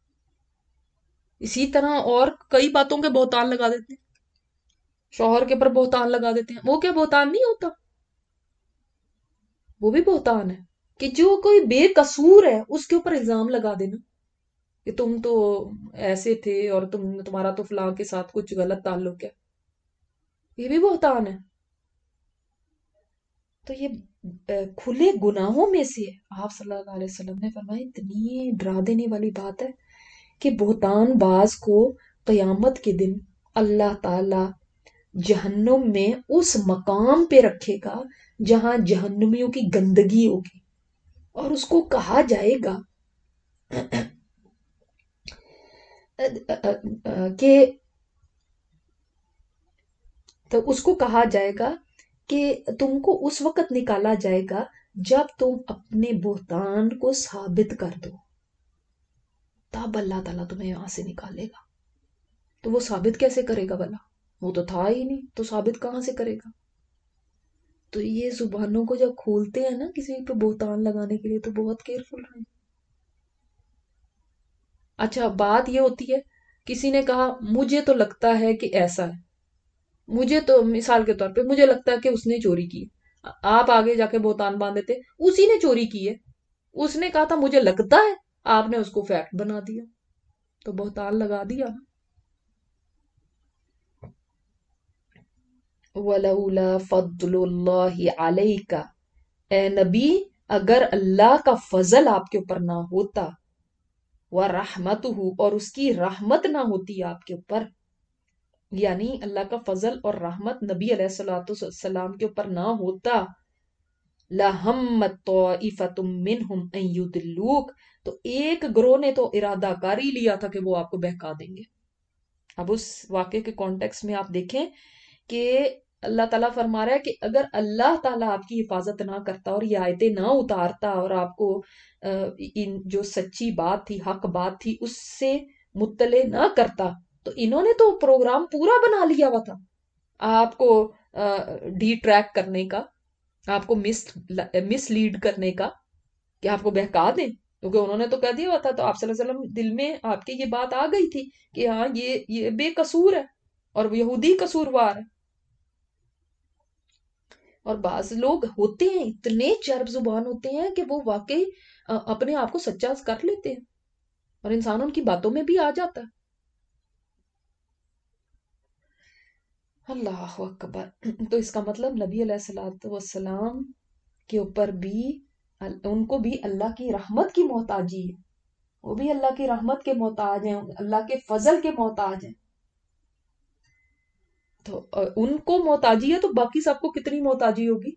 اسی طرح اور کئی باتوں کے بہتان لگا دیتے ہیں، شوہر کے اوپر بہتان لگا دیتے ہیں، وہ کیا بہتان نہیں ہوتا؟ وہ بھی بہتان ہے، کہ جو کوئی بے قصور ہے اس کے اوپر الزام لگا دینا کہ تم تو ایسے تھے، اور تم تمہارا تو فلاں کے ساتھ کچھ غلط تعلق ہے، یہ بھی بہتان ہے۔ تو یہ کھلے گناہوں میں سے ہے۔ آپ صلی اللہ علیہ وسلم نے فرمایا، اتنی ڈرا دینے والی بات ہے کہ بہتان باز کو قیامت کے دن اللہ تعالی جہنم میں اس مقام پہ رکھے گا جہاں جہنمیوں کی گندگی ہوگی، اور اس کو کہا جائے گا کہ تو اس کو کہا جائے گا کہ تم کو اس وقت نکالا جائے گا جب تم اپنے بہتان کو ثابت کر دو، تب اللہ تعالیٰ تمہیں یہاں سے نکالے گا۔ تو وہ ثابت کیسے کرے گا بھلا؟ وہ تو تھا ہی نہیں، تو ثابت کہاں سے کرے گا؟ تو یہ زبانوں کو جب کھولتے ہیں نا کسی پہ بہتان لگانے کے لیے، تو بہت کیئرفل رہیں۔ اچھا بات یہ ہوتی ہے، کسی نے کہا مجھے تو لگتا ہے کہ ایسا ہے، مجھے تو مثال کے طور پہ مجھے لگتا ہے کہ اس نے چوری کی، آپ آگے جا کے بہتان باندھ دیتے اسی نے چوری کی ہے، اس نے کہا تھا مجھے لگتا ہے، آپ نے اس کو فیکٹ بنا دیا، تو بہتان لگا دیا۔ وَلَوْلَا فَضْلُ اللَّهِ عَلَيْكَ، اے نبی اگر اللہ کا فضل آپ کے اوپر نہ ہوتا، وَرَحْمَتُهُ اور اس کی رحمت نہ ہوتی آپ کے اوپر، یعنی اللہ کا فضل اور رحمت نبی علیہ الصلوۃ والسلام کے اوپر نہ ہوتا، لَهَمَّتْ طَائِفَةٌ مِّنْهُمْ أَن يُضِلُّوكَ تو ایک گروہ نے تو ارادہ کر ہی لیا تھا کہ وہ آپ کو بہکا دیں گے۔ اب اس واقعے کے کانٹیکس میں آپ دیکھیں کہ اللہ تعالیٰ فرما رہا ہے کہ اگر اللہ تعالیٰ آپ کی حفاظت نہ کرتا اور یہ آیتیں نہ اتارتا اور آپ کو ان جو سچی بات تھی، حق بات تھی، اس سے مطلع نہ کرتا، تو انہوں نے تو پروگرام پورا بنا لیا ہوا تھا آپ کو ڈی ٹریک کرنے کا، آپ کو مس مس لیڈ کرنے کا، کہ آپ کو بہکا دیں، کیونکہ انہوں نے تو کہہ دیا ہوا تھا، تو آپ صلی اللہ علیہ وسلم دل میں آپ کے یہ بات آ گئی تھی کہ ہاں یہ یہ بے قصور ہے اور یہودی قصوروار ہے۔ اور بعض لوگ ہوتے ہیں اتنے چرب زبان ہوتے ہیں کہ وہ واقعی اپنے آپ کو سچا کر لیتے ہیں، اور انسان ان کی باتوں میں بھی آ جاتا ہے۔ اللہ اکبر. تو اس کا مطلب نبی علیہ الصلوۃ والسلام کے اوپر بھی ان کو بھی اللہ کی رحمت کی محتاجی ہے. وہ بھی اللہ کی رحمت کے محتاج ہیں, اللہ کے فضل کے محتاج ہیں. تو ان کو محتاجی ہے تو باقی سب کو کتنی محتاجی ہوگی.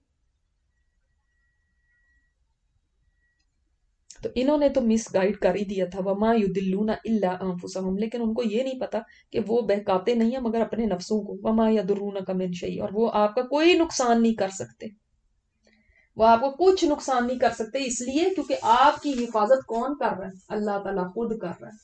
تو انہوں نے تو مس گائیڈ کر ہی دیا تھا. وما یضلون الا انفسهم, لیکن ان کو یہ نہیں پتا کہ وہ بہکاتے نہیں ہیں مگر اپنے نفسوں کو. وما یضرونک من شیء, اور وہ آپ کا کوئی نقصان نہیں کر سکتے. وہ آپ کو کچھ نقصان نہیں کر سکتے, اس لیے کیونکہ آپ کی حفاظت کون کر رہا ہے؟ اللہ تعالیٰ خود کر رہا ہے.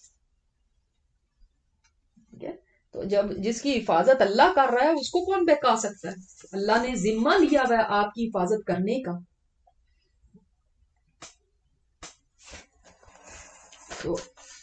ٹھیک ہے, تو جب جس کی حفاظت اللہ کر رہا ہے اس کو کون بہکا سکتا ہے؟ اللہ نے ذمہ لیا ہوا ہے آپ کی حفاظت کرنے کا. تو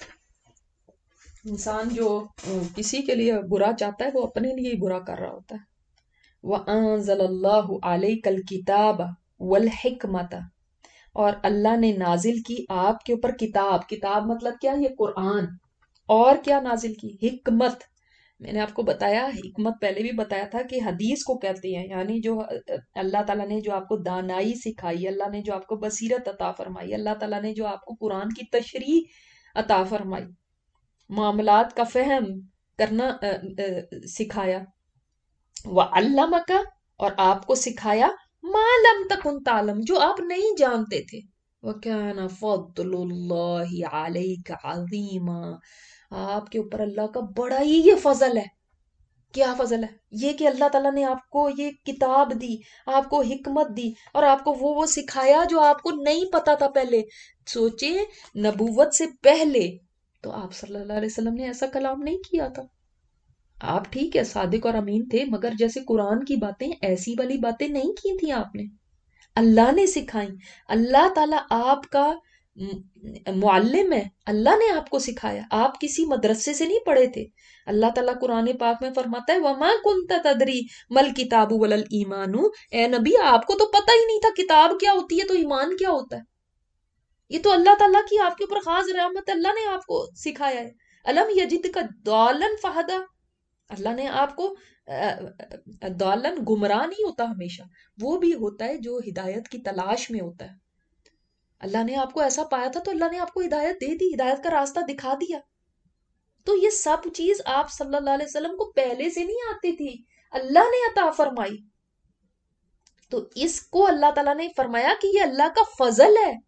انسان جو کسی کے لیے برا چاہتا ہے وہ اپنے لیے ہی برا کر رہا ہوتا ہے. وَأَنزَلَ اللَّهُ عَلَيْكَ الْكِتَابَ وَالْحِكْمَةَ, اور اللہ نے نازل کی آپ کے اوپر کتاب. کتاب مطلب کیا؟ یہ قرآن. اور کیا نازل کی؟ حکمت. میں نے آپ کو بتایا, حکمت پہلے بھی بتایا تھا کہ حدیث کو کہتے ہیں, یعنی جو اللہ تعالیٰ نے جو آپ کو دانائی سکھائی, اللہ نے جو آپ کو بصیرت عطا فرمائی, اللہ تعالیٰ نے جو آپ کو قرآن کی تشریح عطا فرمائی, معاملات کا فہم کرنا سکھایا. وَعَلَّمَكَ, اور آپ کو سکھایا مَا لَمْ تَكُنْ تَعْلَمْ, جو آپ نہیں جانتے تھے. وَكَانَ فَضْلُ اللَّهِ عَلَيْكَ عَظِيمًا, آپ کے اوپر اللہ کا بڑا ہی یہ فضل ہے. کیا فضل ہے؟ یہ کہ اللہ تعالیٰ نے آپ کو یہ کتاب دی, آپ کو حکمت دی, اور آپ کو وہ وہ سکھایا جو آپ کو نہیں پتا تھا پہلے. سوچے, نبوت سے پہلے تو آپ صلی اللہ علیہ وسلم نے ایسا کلام نہیں کیا تھا. آپ ٹھیک ہے صادق اور امین تھے, مگر جیسے قرآن کی باتیں, ایسی والی باتیں نہیں کی تھی آپ نے, اللہ نے سکھائیں. اللہ تعالیٰ آپ کا معلم ہے, اللہ نے آپ کو سکھایا, آپ کسی مدرسے سے نہیں پڑھے تھے. اللہ تعالیٰ قرآن پاک میں فرماتا ہے وَمَا كُنْتَ تَدْرِي مَا الْكِتَابُ وَلَا الْإِيمَانُ, اے نبی آپ کو تو پتہ ہی نہیں تھا کتاب کیا ہوتی ہے تو ایمان کیا ہوتا ہے. یہ تو اللہ تعالیٰ کی آپ کے اوپر خاص رحمت, اللہ نے آپ کو سکھایا ہے. الم یجدک ضالا فہدا, اللہ نے آپ کو ضالن, گمراہ نہیں ہوتا ہمیشہ, وہ بھی ہوتا ہے جو ہدایت کی تلاش میں ہوتا ہے. اللہ نے آپ کو ایسا پایا تھا تو اللہ نے آپ کو ہدایت دے دی, ہدایت کا راستہ دکھا دیا. تو یہ سب چیز آپ صلی اللہ علیہ وسلم کو پہلے سے نہیں آتی تھی, اللہ نے عطا فرمائی. تو اس کو اللہ تعالیٰ نے فرمایا کہ یہ اللہ کا فضل ہے.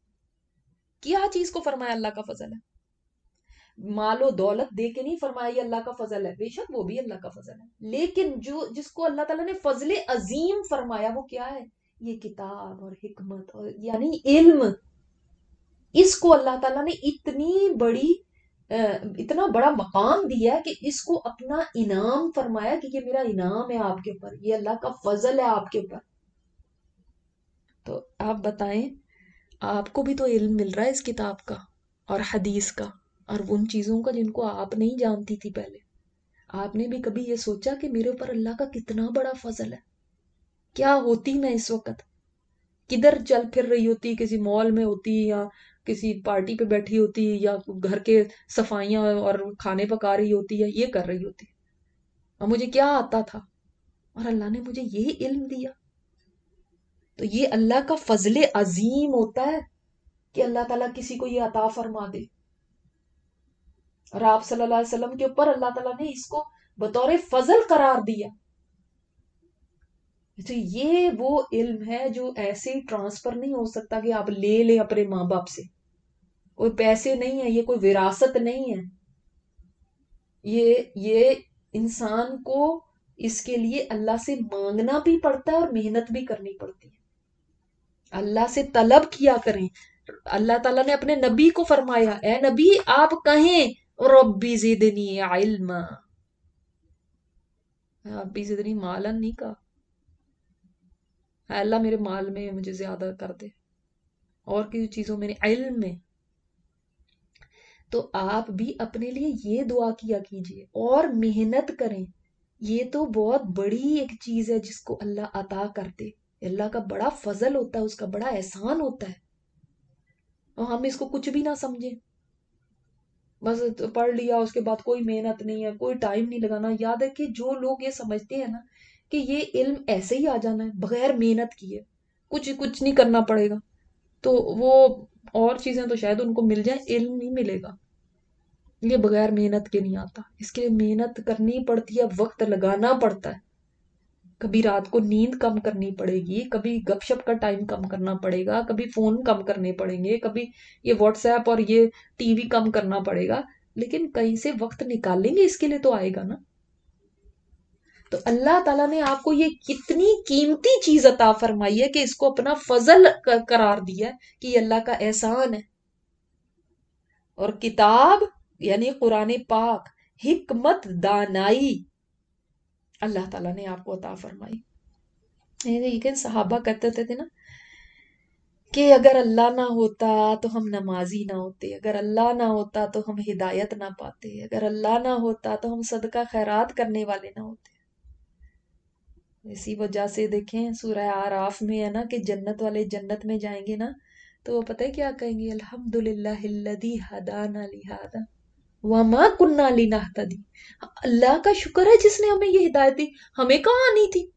کیا چیز کو فرمایا اللہ کا فضل ہے؟ مال و دولت دے کے نہیں فرمایا یہ اللہ کا فضل ہے, بے شک وہ بھی اللہ کا فضل ہے, لیکن جو جس کو اللہ تعالیٰ نے فضل عظیم فرمایا وہ کیا ہے؟ یہ کتاب اور حکمت, اور یعنی علم. اس کو اللہ تعالیٰ نے اتنی بڑی اتنا بڑا مقام دیا ہے کہ اس کو اپنا انعام فرمایا کہ یہ میرا انعام ہے آپ کے اوپر, یہ اللہ کا فضل ہے آپ کے اوپر. تو آپ بتائیں, آپ کو بھی تو علم مل رہا ہے اس کتاب کا اور حدیث کا اور ان چیزوں کا جن کو آپ نہیں جانتی تھی پہلے. آپ نے بھی کبھی یہ سوچا کہ میرے اوپر اللہ کا کتنا بڑا فضل ہے؟ کیا ہوتی میں اس وقت, کدھر چل پھر رہی ہوتی, کسی مال میں ہوتی یا کسی پارٹی پہ بیٹھی ہوتی یا گھر کے صفائیاں اور کھانے پکا رہی ہوتی یا یہ کر رہی ہوتی, اور مجھے کیا آتا تھا, اور اللہ نے مجھے یہی علم دیا. تو یہ اللہ کا فضل عظیم ہوتا ہے کہ اللہ تعالیٰ کسی کو یہ عطا فرما دے. اور آپ صلی اللہ علیہ وسلم کے اوپر اللہ تعالیٰ نے اس کو بطور فضل قرار دیا. تو یہ وہ علم ہے جو ایسے ہی ٹرانسفر نہیں ہو سکتا کہ آپ لے لیں اپنے ماں باپ سے. کوئی پیسے نہیں ہے, یہ کوئی وراثت نہیں ہے. یہ یہ انسان کو اس کے لیے اللہ سے مانگنا بھی پڑتا ہے اور محنت بھی کرنی پڑتی ہے. اللہ سے طلب کیا کریں. اللہ تعالیٰ نے اپنے نبی کو فرمایا, اے نبی آپ کہیں ربی زدنی علما, ربی زدنی مالن نہیں کہا, اللہ میرے مال میں مجھے زیادہ کر دے اور کسی چیزوں میں, علم میں. تو آپ بھی اپنے لیے یہ دعا کیا کیجئے اور محنت کریں. یہ تو بہت بڑی ایک چیز ہے جس کو اللہ عطا کرتے, اللہ کا بڑا فضل ہوتا ہے, اس کا بڑا احسان ہوتا ہے, اور ہم اس کو کچھ بھی نہ سمجھیں. بس پڑھ لیا اس کے بعد کوئی محنت نہیں ہے، کوئی ٹائم نہیں لگانا. یاد ہے کہ جو لوگ یہ سمجھتے ہیں نا کہ یہ علم ایسے ہی آ جانا ہے بغیر محنت کیے، کچھ کچھ نہیں کرنا پڑے گا، تو وہ اور چیزیں تو شاید ان کو مل جائیں، علم نہیں ملے گا. یہ بغیر محنت کے نہیں آتا، اس کے لیے محنت کرنی پڑتی ہے، وقت لگانا پڑتا ہے. کبھی رات کو نیند کم کرنی پڑے گی، کبھی گپ شپ کا ٹائم کم کرنا پڑے گا، کبھی فون کم کرنے پڑیں گے، کبھی یہ واٹس ایپ اور یہ ٹی وی کم کرنا پڑے گا، لیکن کہیں سے وقت نکالیں گے اس کے لیے تو آئے گا نا. تو اللہ تعالیٰ نے آپ کو یہ کتنی قیمتی چیز عطا فرمائی ہے کہ اس کو اپنا فضل قرار دیا ہے کہ یہ اللہ کا احسان ہے. اور کتاب یعنی قرآن پاک، حکمت، دانائی اللہ تعالیٰ نے آپ کو عطا فرمائی. لیکن صحابہ کہتے تھے نا کہ اگر اللہ نہ ہوتا تو ہم نمازی نہ ہوتے، اگر اللہ نہ ہوتا تو ہم ہدایت نہ پاتے، اگر اللہ نہ ہوتا تو ہم صدقہ خیرات کرنے والے نہ ہوتے. اسی وجہ سے دیکھیں سورہ آراف میں ہے نا کہ جنت والے جنت میں جائیں گے نا تو وہ پتہ ہے کیا کہیں گے؟ الحمدللہ الذی ہدانا لہذا وما کننا لنہتدی. اللہ کا شکر ہے جس نے ہمیں یہ ہدایت دی، ہمیں کہاں آنی تھی.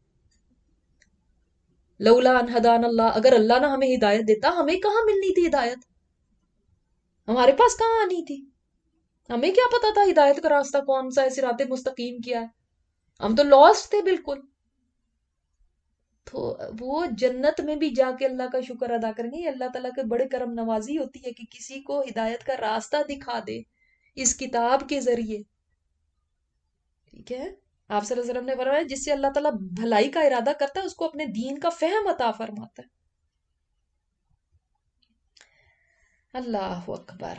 لولا ان ہدان اللہ، اگر اللہ نہ ہمیں ہدایت دیتا ہمیں کہاں ملنی تھی ہدایت، ہمارے پاس کہاں آنی تھی. ہمیں کیا پتا تھا ہدایت کا راستہ کون سا ہے، صراط مستقیم کیا ہے، ہم تو لاسٹ تھے بالکل. تو وہ جنت میں بھی جا کے اللہ کا شکر ادا کریں گے. یہ اللہ تعالیٰ کے بڑے کرم نوازی ہوتی ہے کہ کسی کو ہدایت کا راستہ دکھا دے اس کتاب کے ذریعے. ٹھیک ہے، آپ صلی اللہ علیہ وسلم نے فرمایا جس سے اللہ تعالیٰ بھلائی کا ارادہ کرتا ہے اس کو اپنے دین کا فہم عطا فرماتا ہے. اللہ اکبر.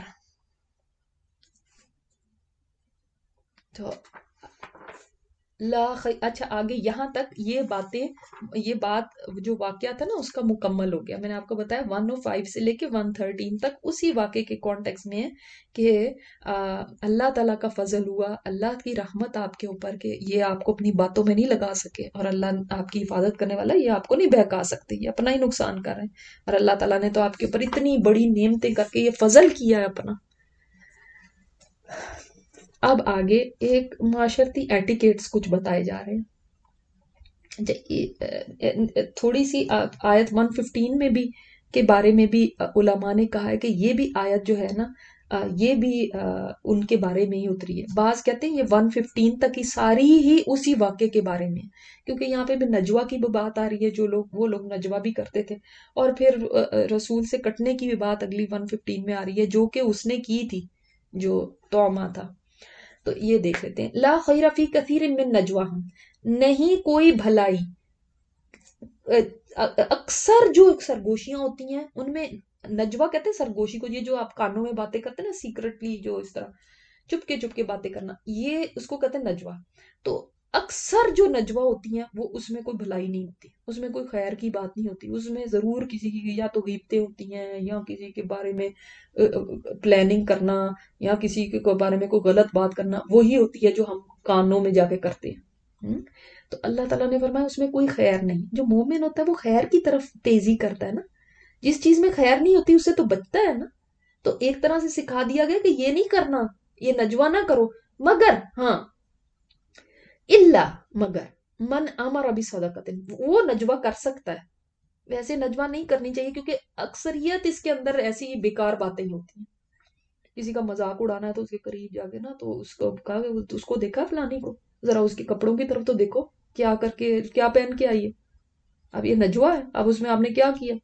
تو لا خی... اچھا آگے یہاں تک یہ باتیں، یہ بات جو واقعہ تھا نا اس کا مکمل ہو گیا. میں نے آپ کو بتایا ون او فائیو سے لے کے ون تھرٹین تک اسی واقعے کے کانٹیکس میں ہے کہ آ, اللہ تعالیٰ کا فضل ہوا، اللہ کی رحمت آپ کے اوپر کہ یہ آپ کو اپنی باتوں میں نہیں لگا سکے، اور اللہ آپ کی حفاظت کرنے والا، یہ آپ کو نہیں بہکا سکتے، یہ اپنا ہی نقصان کر رہے ہیں. اور اللہ تعالیٰ نے تو آپ کے اوپر اتنی بڑی نعمتیں کر کے یہ فضل کیا ہے اپنا. اب آگے ایک معاشرتی ایٹیکیٹس کچھ بتائے جا رہے ہیں. تھوڑی سی آیت ون ففٹین میں بھی کے بارے میں بھی علماء نے کہا ہے کہ یہ بھی آیت جو ہے نا یہ بھی ان کے بارے میں ہی اتری ہے. بعض کہتے ہیں یہ ون ففٹین تک کی ساری ہی اسی واقعے کے بارے میں، کیونکہ یہاں پہ بھی نجوہ کی بھی بات آ رہی ہے، جو لوگ وہ لوگ نجوہ بھی کرتے تھے، اور پھر رسول سے کٹنے کی بھی بات اگلی ون ففٹین میں آ رہی ہے جو کہ اس نے کی تھی، جو توما تھا. تو یہ دیکھ لیتے ہیں. لا خیر فی کثیر من نجواہم، نہیں کوئی بھلائی، اکثر جو سرگوشیاں ہوتی ہیں ان میں، نجوا کہتے ہیں سرگوشی کو، یہ جو آپ کانوں میں باتیں کرتے ہیں نا سیکرٹلی، جو اس طرح چپ کے چپ کے باتیں کرنا، یہ اس کو کہتے ہیں نجوا. تو اکثر جو نجوا ہوتی ہیں وہ اس میں کوئی بھلائی نہیں ہوتی، اس میں کوئی خیر کی بات نہیں ہوتی، اس میں ضرور کسی کی یا تو غیبتیں ہوتی ہیں یا کسی کے بارے میں پلاننگ کرنا یا کسی کے بارے میں کوئی غلط بات کرنا، وہی ہوتی ہے جو ہم کانوں میں جا کے کرتے ہیں. تو اللہ تعالیٰ نے فرمایا اس میں کوئی خیر نہیں. جو مومن ہوتا ہے وہ خیر کی طرف تیزی کرتا ہے نا، جس چیز میں خیر نہیں ہوتی اس سے تو بچتا ہے نا. تو ایک طرح سے سکھا دیا گیا کہ یہ نہیں کرنا، یہ نجوا نہ کرو، مگر ہاں الا مگر من امر بصدقۃ، وہ نجوا کر سکتا ہے. ویسے نجوا نہیں کرنی چاہیے کیونکہ اکثریت اس کے اندر ایسی بیکار باتیں ہی ہوتی ہیں. کسی کا مذاق اڑانا ہے تو اس کے قریب جا کے نا تو اس کو کہا کہ اس کو دیکھا فلانی کو، ذرا اس کے کپڑوں کی طرف تو دیکھو، کیا کر کے کیا پہن کے آئی ہے. اب یہ نجوا ہے، اب اس میں آپ نے کیا کیا؟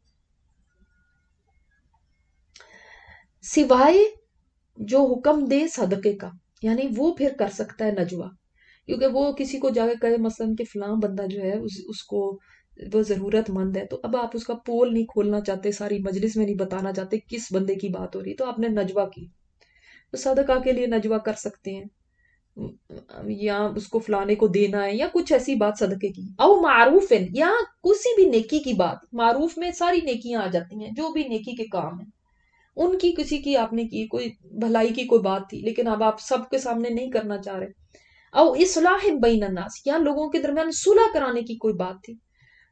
سوائے جو حکم دے صدقے کا، یعنی وہ پھر کر سکتا ہے نجوا، کیونکہ وہ کسی کو جا کے کہے مثلاً کہ فلاں بندہ جو ہے اس, اس کو وہ ضرورت مند ہے، تو اب آپ اس کا پول نہیں کھولنا چاہتے، ساری مجلس میں نہیں بتانا چاہتے کس بندے کی بات ہو رہی، تو آپ نے نجوا کی. تو صدقہ کے لیے نجوا کر سکتے ہیں، یا اس کو فلانے کو دینا ہے یا کچھ ایسی بات صدقے کی. او معروف ہے، یا کسی بھی نیکی کی بات، معروف میں ساری نیکیاں آ جاتی ہیں، جو بھی نیکی کے کام ہیں ان کی کسی کی آپ نے کی، کوئی بھلائی کی کوئی بات تھی لیکن اب آپ سب کے سامنے نہیں کرنا چاہ رہے. او اصلاح بین الناس، یا لوگوں کے درمیان صلح کرانے کی کوئی بات تھی،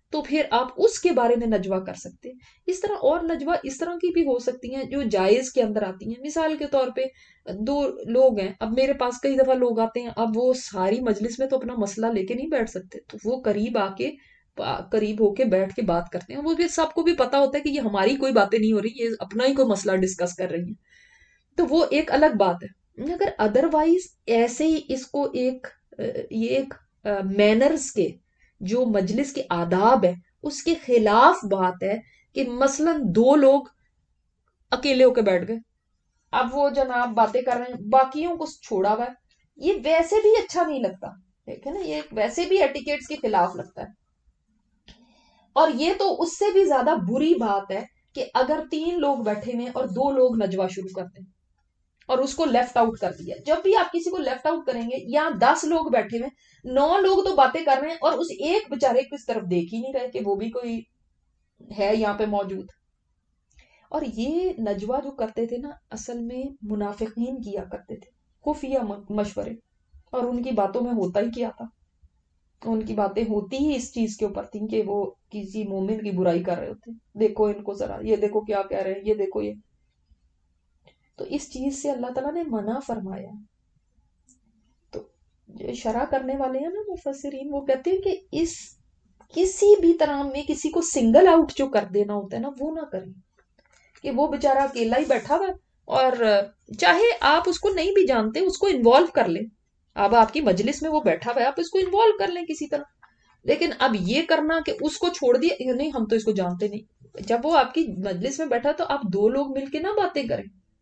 تو پھر آپ اس کے بارے میں نجوا کر سکتے ہیں. اس طرح اور نجوا اس طرح کی بھی ہو سکتی ہیں جو جائز کے اندر آتی ہیں. مثال کے طور پہ دو لوگ ہیں، اب میرے پاس کئی دفعہ لوگ آتے ہیں، اب وہ ساری مجلس میں تو اپنا مسئلہ لے کے نہیں بیٹھ سکتے، تو وہ قریب آ کے قریب ہو کے بیٹھ کے بات کرتے ہیں. وہ بھی سب کو بھی پتا ہوتا ہے کہ یہ ہماری کوئی باتیں نہیں ہو رہی، یہ اپنا ہی کوئی مسئلہ ڈسکس کر رہی ہیں، تو وہ ایک الگ بات ہے. اگر ادروائز ایسے ہی اس کو ایک یہ ایک مینرز کے جو مجلس کے آداب ہے اس کے خلاف بات ہے کہ مثلا دو لوگ اکیلے ہو کے بیٹھ گئے، اب وہ جناب باتیں کر رہے ہیں، باقیوں کو چھوڑا ہوا ہے، یہ ویسے بھی اچھا نہیں لگتا، دیکھیں نا، یہ ویسے بھی ایٹیکیٹس کے خلاف لگتا ہے. اور یہ تو اس سے بھی زیادہ بری بات ہے کہ اگر تین لوگ بیٹھے ہوئے اور دو لوگ نجوا شروع کرتے ہیں اور اس کو لیفٹ آؤٹ کر دیا. جب بھی آپ کسی کو لیفٹ آؤٹ کریں گے، یا دس لوگ بیٹھے ہوئے، نو لوگ تو باتیں کر رہے ہیں اور اس ایک بےچارے کو اس طرف دیکھ ہی نہیں رہے کہ وہ بھی کوئی ہے یہاں پہ موجود. اور یہ نجوا جو کرتے تھے نا، اصل میں منافقین کیا کرتے تھے، خفیہ مشورے، اور ان کی باتوں میں ہوتا ہی کیا تھا، ان کی باتیں ہوتی ہی اس چیز کے اوپر تھیں کہ وہ کسی مومن کی برائی کر رہے ہوتے. دیکھو ان کو ذرا، یہ دیکھو کیا کہہ رہے ہیں، یہ دیکھو یہ. تو اس چیز سے اللہ تعالیٰ نے منع فرمایا. تو جو شرح کرنے والے ہیں نا مفسرین، وہ کہتے ہیں کہ اس کسی بھی طرح میں کسی کو سنگل آؤٹ جو کر دینا ہوتا ہے نا، وہ نہ کریں، کہ وہ بےچارا اکیلا ہی بیٹھا ہوا اور چاہے آپ اس کو نہیں بھی جانتے اس کو انوالو کر لیں. اب آپ کی مجلس میں وہ بیٹھا ہوا ہے، آپ اس کو انوالو کر لیں کسی طرح. لیکن اب یہ کرنا کہ اس کو چھوڑ دیا، نہیں ہم تو اس کو جانتے نہیں، جب وہ آپ کی مجلس میں بیٹھا تو آپ دو لوگ مل کے نہ باتیں کریں.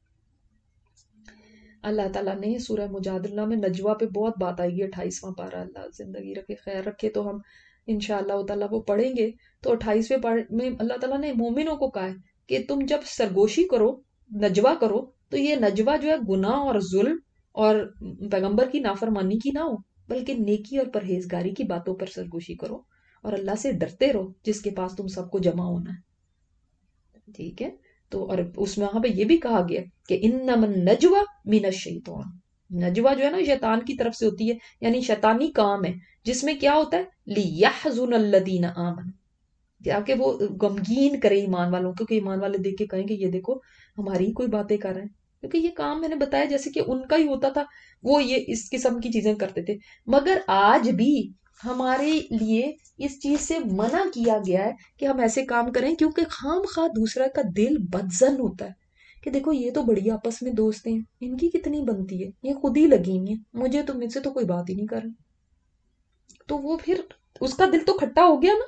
اللہ تعالیٰ نے سورہ مجادلہ میں نجوا پہ بہت بات آئی ہے، اٹھائیسواں پارہ، اللہ زندگی رکھے خیر رکھے تو ہم انشاءاللہ تعالیٰ وہ پڑھیں گے. تو اٹھائیسویں پارے میں اللہ تعالیٰ نے مومنوں کو کہا ہے کہ تم جب سرگوشی کرو، نجوا کرو، تو یہ نجوا جو ہے گناہ اور ظلم اور پیغمبر کی نافرمانی کی نہ ہو، بلکہ نیکی اور پرہیزگاری کی باتوں پر سرگوشی کرو اور اللہ سے ڈرتے رہو جس کے پاس تم سب کو جمع ہونا ہے. ٹھیک ہے. تو اور اس میں وہاں پہ یہ بھی کہا گیا کہ انما النجوى من الشیطان، نجوا جو ہے نا شیطان کی طرف سے ہوتی ہے، یعنی شیطانی کام ہے جس میں کیا ہوتا ہے لیحزن الذین آمنوا، تاکہ وہ غمگین کرے ایمان والوں کو، کہ ایمان والے دیکھ کے کہیں کہ یہ دیکھو ہماری کوئی باتیں کر رہے ہیں. کیونکہ یہ کام میں نے بتایا جیسے کہ ان کا ہی ہوتا تھا، وہ یہ اس قسم کی چیزیں کرتے تھے. مگر آج بھی ہمارے لیے اس چیز سے منع کیا گیا ہے کہ ہم ایسے کام کریں، کیونکہ خام خواہ دوسرا کا دل بدزن ہوتا ہے کہ دیکھو یہ تو بڑی آپس میں دوست ہیں، ان کی کتنی بنتی ہے، یہ خود ہی لگی ہیں، مجھے تو مجھ سے تو کوئی بات ہی نہیں کر رہا. تو وہ پھر اس کا دل تو کھٹا ہو گیا نا.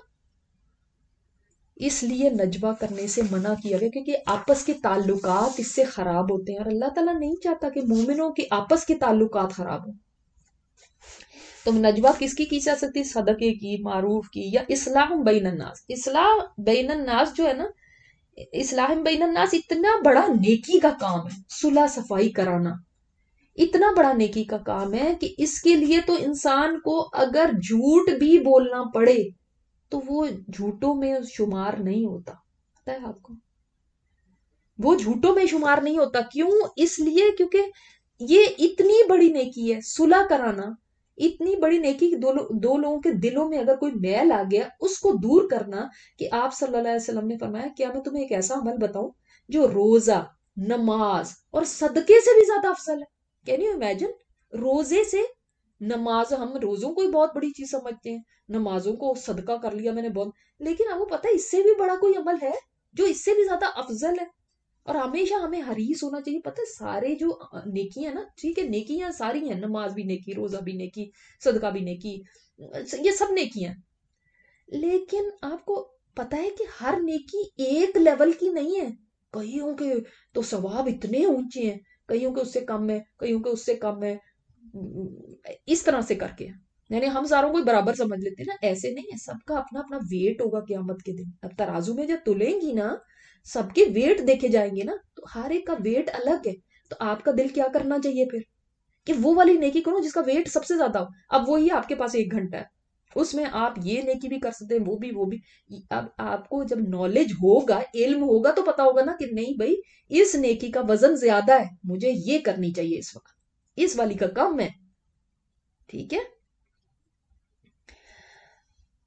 اس لیے نجوا کرنے سے منع کیا گیا، کیونکہ آپس کے تعلقات اس سے خراب ہوتے ہیں، اور اللہ تعالیٰ نہیں چاہتا کہ مومنوں کے آپس کے تعلقات خراب ہوں. تو نجوا کس کی کی جا سکتی؟ صدقے کی، معروف کی، یا اصلاح بین الناس. اصلاح بین الناس جو ہے نا، اصلاح بین الناس اتنا بڑا نیکی کا کام ہے، صلح صفائی کرانا اتنا بڑا نیکی کا کام ہے کہ اس کے لیے تو انسان کو اگر جھوٹ بھی بولنا پڑے تو وہ جھوٹوں میں شمار نہیں ہوتا. پتہ ہے آپ کو، وہ جھوٹوں میں شمار نہیں ہوتا. کیوں؟ اس لیے کیونکہ یہ اتنی بڑی نیکی ہے صلح کرانا، اتنی بڑی نیکی کہ دو, لو, دو لوگوں کے دلوں میں اگر کوئی میل آ گیا اس کو دور کرنا. کہ آپ صلی اللہ علیہ وسلم نے فرمایا کیا میں تمہیں ایک ایسا عمل بتاؤں جو روزہ، نماز اور صدقے سے بھی زیادہ افضل ہے؟ Can you imagine? روزے سے نماز، ہم روزوں کو ہی بہت بڑی چیز سمجھتے ہیں، نمازوں کو صدقہ کر لیا میں نے بہت، لیکن آپ کو پتہ ہے اس سے بھی بڑا کوئی عمل ہے جو اس سے بھی زیادہ افضل ہے؟ اور ہمیشہ ہمیں حریص ہونا چاہیے. پتہ ہے سارے جو نیکیاں نا، ٹھیک ہے نیکیاں ساری ہیں، نماز بھی نیکی، روزہ بھی نیکی، صدقہ بھی نیکی، یہ سب نیکیاں، لیکن آپ کو پتہ ہے کہ ہر نیکی ایک لیول کی نہیں ہے. کئیوں کے تو ثواب اتنے اونچے ہیں، کئیوں کے اس سے کم ہے، کئیوں کے اس سے کم ہے، اس طرح سے کر کے یعنی ہم ساروں کو برابر سمجھ لیتے ہیں نا. ایسے نہیں ہے، سب کا اپنا اپنا ویٹ ہوگا قیامت کے دن. اب ترازو میں جب تلیں گی نا، سب کے ویٹ دیکھے جائیں گے نا، تو ہر ایک کا ویٹ الگ ہے. تو آپ کا دل کیا کرنا چاہیے پھر؟ کہ وہ والی نیکی کرو جس کا ویٹ سب سے زیادہ ہو. اب وہی آپ کے پاس ایک گھنٹہ ہے، اس میں آپ یہ نیکی بھی کر سکتے ہیں، وہ بھی وہ بھی. اب آپ کو جب نالج ہوگا، علم ہوگا، تو پتا ہوگا نا کہ نہیں بھائی اس نیکی کا وزن زیادہ ہے، مجھے یہ کرنی چاہیے اس وقت، اس والی کا کم ہے. ٹھیک ہے.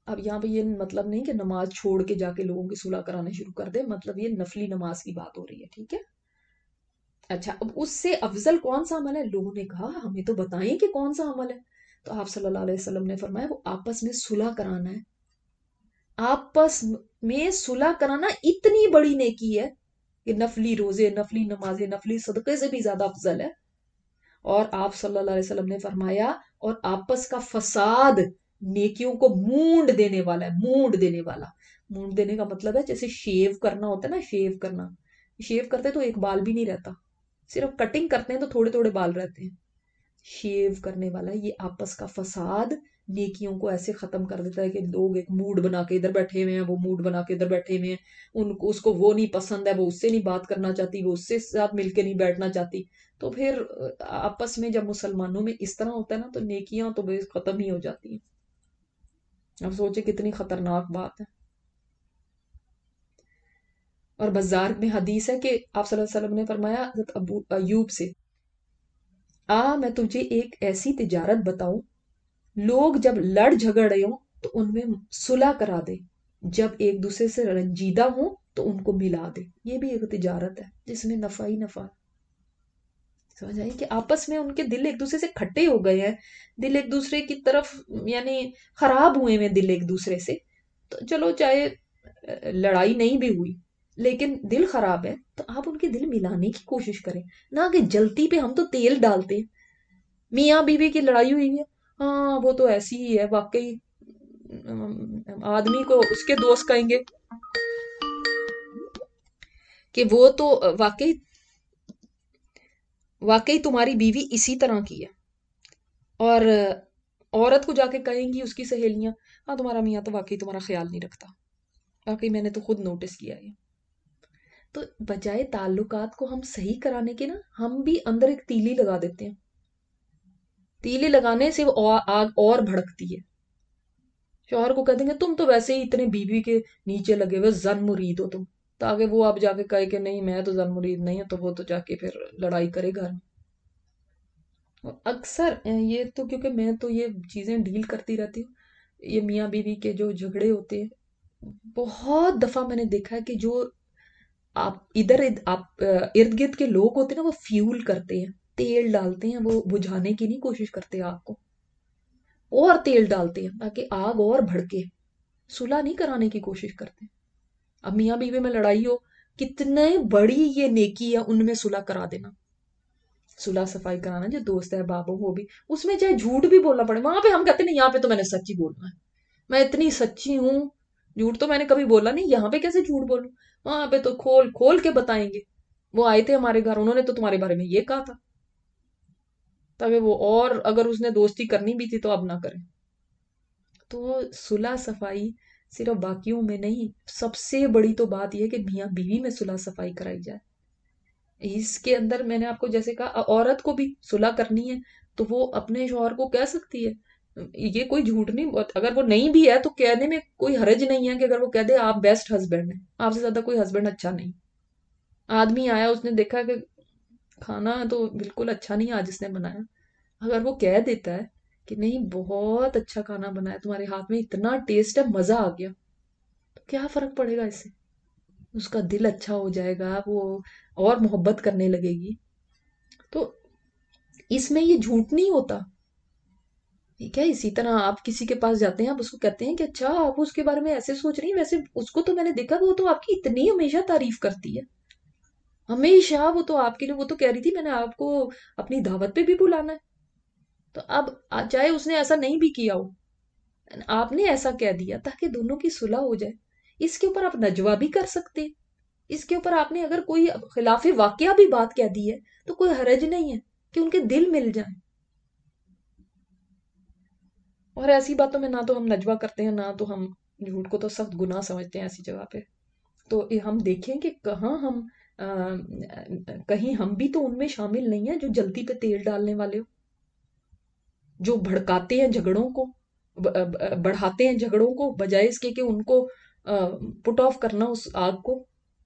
اب یہاں پہ یہ مطلب نہیں کہ نماز چھوڑ کے جا کے لوگوں کی صلح کرانے شروع کر دے، مطلب یہ نفلی نماز کی بات ہو رہی ہے، ٹھیک ہے؟ اچھا، اب اس سے افضل کون سا عمل ہے؟ لوگوں نے کہا ہمیں تو بتائیں کہ کون سا عمل ہے. تو آپ صلی اللہ علیہ وسلم نے فرمایا وہ آپس میں صلح کرانا ہے. آپس میں صلح کرانا اتنی بڑی نیکی ہے کہ نفلی روزے، نفلی نمازیں، نفلی صدقے سے بھی زیادہ افضل ہے. اور آپ صلی اللہ علیہ وسلم نے فرمایا اور آپس کا فساد نیکیوں کو مونڈ دینے والا ہے. مونڈ دینے والا، مونڈ دینے کا مطلب ہے جیسے شیو کرنا ہوتا ہے نا، شیو کرنا، شیو کرتے تو ایک بال بھی نہیں رہتا، صرف کٹنگ کرتے ہیں تو تھوڑے تھوڑے بال رہتے ہیں. شیو کرنے والا یہ آپس کا فساد نیکیوں کو ایسے ختم کر دیتا ہے کہ لوگ ایک موڈ بنا کے ادھر بیٹھے ہوئے ہیں، وہ موڈ بنا کے ادھر بیٹھے ہوئے ہیں، ان کو اس کو وہ نہیں پسند ہے، وہ اس سے نہیں بات کرنا چاہتی، وہ اس سے ساتھ مل کے نہیں بیٹھنا چاہتی. تو پھر آپس میں جب مسلمانوں میں اس طرح ہوتا ہے نا تو نیکیاں تو بے ختم ہی ہو جاتی ہیں. اب سوچے کتنی خطرناک بات ہے. اور بازار میں حدیث ہے کہ آپ صلی اللہ علیہ وسلم نے فرمایا حضرت ابو ایوب سے، آ میں تجھے ایک ایسی تجارت بتاؤں، لوگ جب لڑ جھگڑے ہوں تو ان میں صلح کرا دے، جب ایک دوسرے سے رنجیدہ ہوں تو ان کو ملا دے. یہ بھی ایک تجارت ہے جس میں نفع ہی نفع. سمجھ آئی کہ آپس میں ان کے دل ایک دوسرے سے کھٹے ہو گئے ہیں، دل ایک دوسرے کی طرف یعنی خراب ہوئے ہیں دل ایک دوسرے سے. تو چلو چاہے لڑائی نہیں بھی ہوئی لیکن دل خراب ہے تو آپ ان کے دل ملانے کی کوشش کریں، نہ کہ جلتی پہ ہم تو تیل ڈالتے ہیں. میاں بیوی کی لڑائی ہوئی ہے، ہاں وہ تو ایسی ہی ہے، واقعی آدمی کو اس کے دوست کہیں گے کہ وہ تو واقعی واقعی تمہاری بیوی اسی طرح کی ہے. اور عورت کو جا کے کہیں گی اس کی سہیلیاں، ہاں تمہارا میاں تو واقعی تمہارا خیال نہیں رکھتا، واقعی میں نے تو خود نوٹس کیا ہے. تو بجائے تعلقات کو ہم صحیح کرانے کے نا ہم بھی اندر ایک تیلی لگا دیتے ہیں. تیلی لگانے سے وہ آگ اور بھڑکتی ہے. شوہر کو کہہ دیں گے تم تو ویسے ہی اتنے بیوی کے نیچے لگے ہوئے زن مرید ہو تم، تاکہ وہ اب جا کے کہے کہ نہیں میں تو زن مرید نہیں ہوں، تو وہ تو جا کے پھر لڑائی کرے گھر میں. اکثر یہ تو کیونکہ میں تو یہ چیزیں ڈیل کرتی رہتی ہوں، یہ میاں بیوی کے جو جھگڑے ہوتے ہیں بہت دفعہ میں نے دیکھا ہے کہ جو آپ ادھر آپ ارد گرد کے لوگ ہوتے ہیں نا وہ فیول کرتے ہیں، تیل ڈالتے ہیں، وہ بجھانے کی نہیں کوشش کرتے آگ کو، اور تیل ڈالتے ہیں تاکہ آگ اور بھڑکے، صلح نہیں کرانے کی کوشش کرتے. اب میاں بیوی میں لڑائی ہو، کتنے بڑی یہ نیکی ہے ان میں صلح کرا دینا، صلح صفائی کرانا. جو دوست ہے بابوں وہ بھی اس میں چاہے جھوٹ بھی بولنا پڑے، وہاں پہ ہم کہتے ہیں یہاں پہ تو میں نے سچ ہی بولنا ہے، میں اتنی سچی ہوں، جھوٹ تو میں نے کبھی بولا نہیں، یہاں پہ کیسے جھوٹ بولوں؟ وہاں پہ تو کھول کھول کے بتائیں گے، وہ آئے تھے ہمارے گھر، انہوں نے تو تمہارے بارے میں یہ کہا تھا، تاکہ وہ اور اگر اس نے دوستی کرنی بھی تھی تو اب نہ کریں. تو صلح صفائی صرف باقیوں میں نہیں، سب سے بڑی تو بات یہ کہ میاں بیوی میں صلح صفائی کرائی جائے. اس کے اندر میں نے آپ کو جیسے کہا عورت کو بھی صلح کرنی ہے تو وہ اپنے شوہر کو کہہ سکتی ہے، یہ کوئی جھوٹ نہیں، اگر وہ نہیں بھی ہے تو کہنے میں کوئی حرج نہیں ہے کہ اگر وہ کہہ دے آپ بیسٹ ہسبینڈ ہیں، آپ سے زیادہ کوئی ہسبینڈ اچھا نہیں. آدمی آیا اس نے دیکھا کہ کھانا تو بالکل اچھا نہیں آج اس نے بنایا، اگر وہ کہہ دیتا ہے کہ نہیں بہت اچھا کھانا بنایا، تمہارے ہاتھ میں اتنا ٹیسٹ ہے، مزہ آ گیا، تو کیا فرق پڑے گا اس سے؟ اس کا دل اچھا ہو جائے گا، وہ اور محبت کرنے لگے گی. تو اس میں یہ جھوٹ نہیں ہوتا، ٹھیک ہے؟ اسی طرح آپ کسی کے پاس جاتے ہیں، آپ اس کو کہتے ہیں کہ اچھا آپ اس کے بارے میں ایسے سوچ رہی ہیں، ویسے اس کو تو میں نے دیکھا وہ تو آپ کی اتنی ہمیشہ تعریف کرتی ہے، ہمیشہ وہ تو آپ کے لیے، وہ تو کہہ رہی تھی میں نے آپ کو اپنی دعوت پہ بھی بلانا ہے. تو اب چاہے اس نے ایسا نہیں بھی کیا ہو، آپ نے ایسا کہہ دیا تاکہ دونوں کی صلح ہو جائے. اس کے اوپر آپ نجوہ بھی کر سکتے ہیں، اس کے اوپر آپ نے اگر کوئی خلاف واقعہ بھی بات کہہ دی ہے تو کوئی حرج نہیں ہے کہ ان کے دل مل جائیں. اور ایسی باتوں میں نہ تو ہم نجوہ کرتے ہیں، نہ تو ہم جھوٹ کو تو سخت گناہ سمجھتے ہیں ایسی جگہ پہ. تو ہم دیکھیں کہ کہاں ہم کہیں ہم بھی تو ان میں شامل نہیں ہیں جو جلدی پہ تیل ڈالنے والے ہو، جو بھڑکاتے ہیں جھگڑوں کو، بڑھاتے ہیں جھگڑوں کو بجائے اس کے کہ ان کو پٹ آف کرنا اس آگ کو.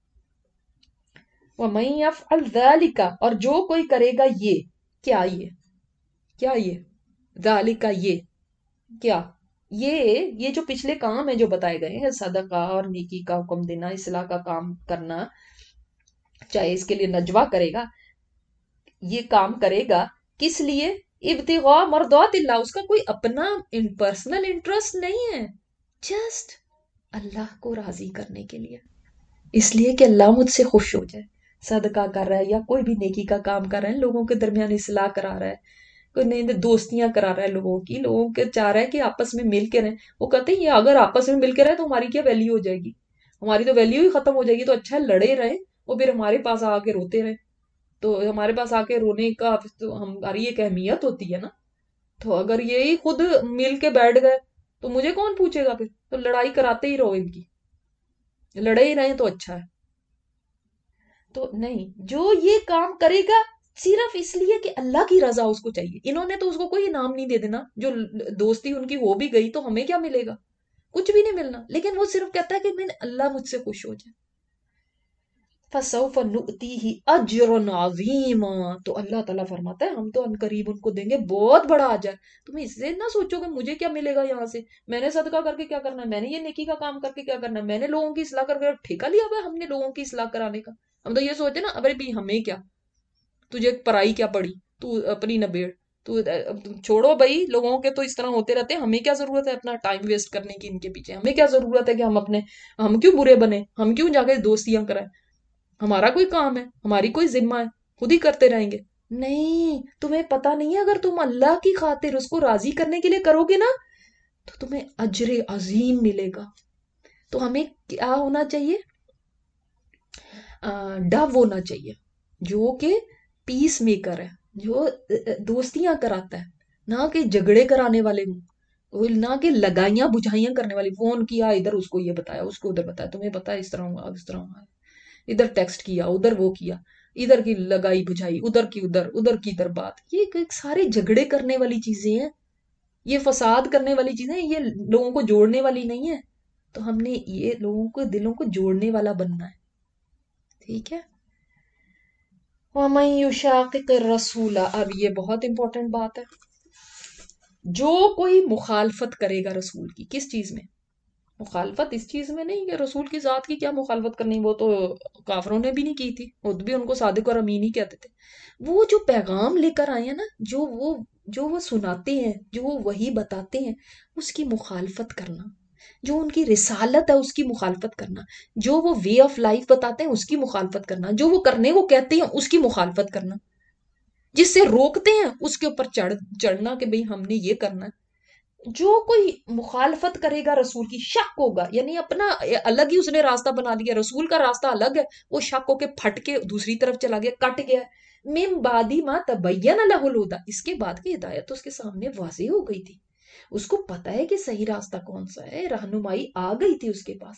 وَمَن يَفْعَلْ ذَلِكَ، اور جو کوئی کرے گا یہ، کیا یہ کیا یہ ذَلِكَ یہ کیا یہ یہ جو پچھلے کام ہیں جو بتائے گئے ہیں، صدقہ اور نیکی کا حکم دینا، اصلاح کا کام کرنا، چاہے اس کے لیے نجوہ کرے گا، یہ کام کرے گا کس لیے؟ ابتغاء مرضات اللہ، اس کا کوئی اپنا پرسنل انٹرسٹ نہیں ہے، جسٹ اللہ کو راضی کرنے کے لیے، اس لیے کہ اللہ مجھ سے خوش ہو جائے۔ صدقہ کر رہا ہے یا کوئی بھی نیکی کا کام کر رہا ہے، لوگوں کے درمیان اصلاح کرا رہا ہے، کوئی نئی نئی دوستیاں کرا رہا ہے لوگوں کی، لوگوں کے چاہ رہا ہے کہ آپس میں مل کے رہیں، وہ کہتے ہیں یہ اگر آپس میں مل کے رہے تو ہماری کیا ویلیو ہو جائے گی، ہماری تو ویلیو ہی ختم ہو جائے گی، تو اچھا لڑے رہے وہ پھر ہمارے پاس آ کے روتے رہے، تو ہمارے پاس آ کے رونے کا تو ہماری ایک اہمیت ہوتی ہے نا۔ تو اگر یہی خود مل کے بیٹھ گئے تو مجھے کون پوچھے گا پھر، تو لڑائی کراتے ہی رہو، ان کی لڑے ہی رہیں تو اچھا ہے۔ تو نہیں، جو یہ کام کرے گا صرف اس لیے کہ اللہ کی رضا اس کو چاہیے، انہوں نے تو اس کو کوئی انعام نہیں دے دینا، جو دوستی ان کی ہو بھی گئی تو ہمیں کیا ملے گا، کچھ بھی نہیں ملنا، لیکن وہ صرف کہتا ہے کہ میں اللہ مجھ سے خوش ہو جائے۔ فَسَوْفَ نُؤْتِيهِ أَجْرًا عَظِيمًا، تو اللہ تعالیٰ فرماتا ہے ہم تو ان قریب ان کو دیں گے بہت بڑا اجر۔ تم اس سے نہ سوچو کہ مجھے کیا ملے گا یہاں سے، میں نے صدقہ کر کے کیا کرنا ہے، میں نے یہ نیکی کا کام کر کے کیا کرنا ہے، میں نے لوگوں کی اصلاح کر کے ٹھیکہ لیا ہوا ہے ہم نے لوگوں کی اصلاح کرانے کا۔ ہم تو یہ سوچتے نا ابے بھی ہمیں کیا، تجھے پرائی کیا پڑی، تو اپنی نبیڑ، تو چھوڑو بھائی، لوگوں کے تو اس طرح ہوتے رہتے ہیں، ہمیں کیا ضرورت ہے اپنا ٹائم ویسٹ کرنے کی ان کے پیچھے، ہمیں کیا ضرورت ہے کہ ہم اپنے ہم کیوں برے بنے، ہم کیوں جا کے دوستیاں کریں، ہمارا کوئی کام ہے، ہماری کوئی ذمہ ہے، خود ہی کرتے رہیں گے۔ نہیں، تمہیں پتا نہیں ہے اگر تم اللہ کی خاطر اس کو راضی کرنے کے لیے کرو گے نا تو تمہیں اجر عظیم ملے گا۔ تو ہمیں کیا ہونا چاہیے؟ ڈو ہونا چاہیے، جو کہ پیس میکر ہے، جو دوستیاں کراتا ہے، نہ کہ جھگڑے کرانے والے ہوں، نہ کہ لگائیاں بجھائیاں کرنے والی، فون کیا ادھر اس کو یہ بتایا اس کو ادھر بتایا، تمہیں پتا ہے اس طرح ہوا اس طرح ہوا، ادھر ٹیکسٹ کیا ادھر وہ کیا، ادھر کی لگائی بجھائی ادھر کی ادھر ادھر کی ادھر بات، یہ سارے جھگڑے کرنے والی چیزیں ہیں، یہ فساد کرنے والی چیزیں ہیں، یہ لوگوں کو جوڑنے والی نہیں ہے۔ تو ہم نے یہ لوگوں کو دلوں کو جوڑنے والا بننا ہے، ٹھیک ہے۔ وَمَن يُشَاقِقِ الرَّسُولَ، اب یہ بہت امپورٹنٹ بات ہے، جو کوئی مخالفت کرے گا رسول کی، کس چیز میں مخالفت؟ اس چیز میں نہیں کہ رسول کی ذات کی کیا مخالفت کرنی، وہ تو کافروں نے بھی نہیں کی تھی، خود بھی ان کو صادق اور امین ہی کہتے تھے۔ وہ جو پیغام لے کر آئے ہیں نا، جو وہ جو وہ سناتے ہیں، جو وہ وحی بتاتے ہیں، اس کی مخالفت کرنا، جو ان کی رسالت ہے اس کی مخالفت کرنا، جو وہ وے آف لائف بتاتے ہیں اس کی مخالفت کرنا، جو وہ کرنے کو کہتے ہیں اس کی مخالفت کرنا، جس سے روکتے ہیں اس کے اوپر چڑھ چڑھنا کہ بھئی ہم نے یہ کرنا ہے۔ جو کوئی مخالفت کرے گا رسول کی، شک ہوگا، یعنی اپنا الگ ہی اس نے راستہ بنا لیا، رسول کا راستہ الگ ہے، وہ شک ہو کے پھٹ کے دوسری طرف چلا گیا، کٹ گیا، من بعد ما تبین لہ الہدی، اس کے بعد کی ہدایت تو اس کے سامنے واضح ہو گئی تھی، اس کو پتا ہے کہ صحیح راستہ کون سا ہے، رہنمائی آ گئی تھی اس کے پاس۔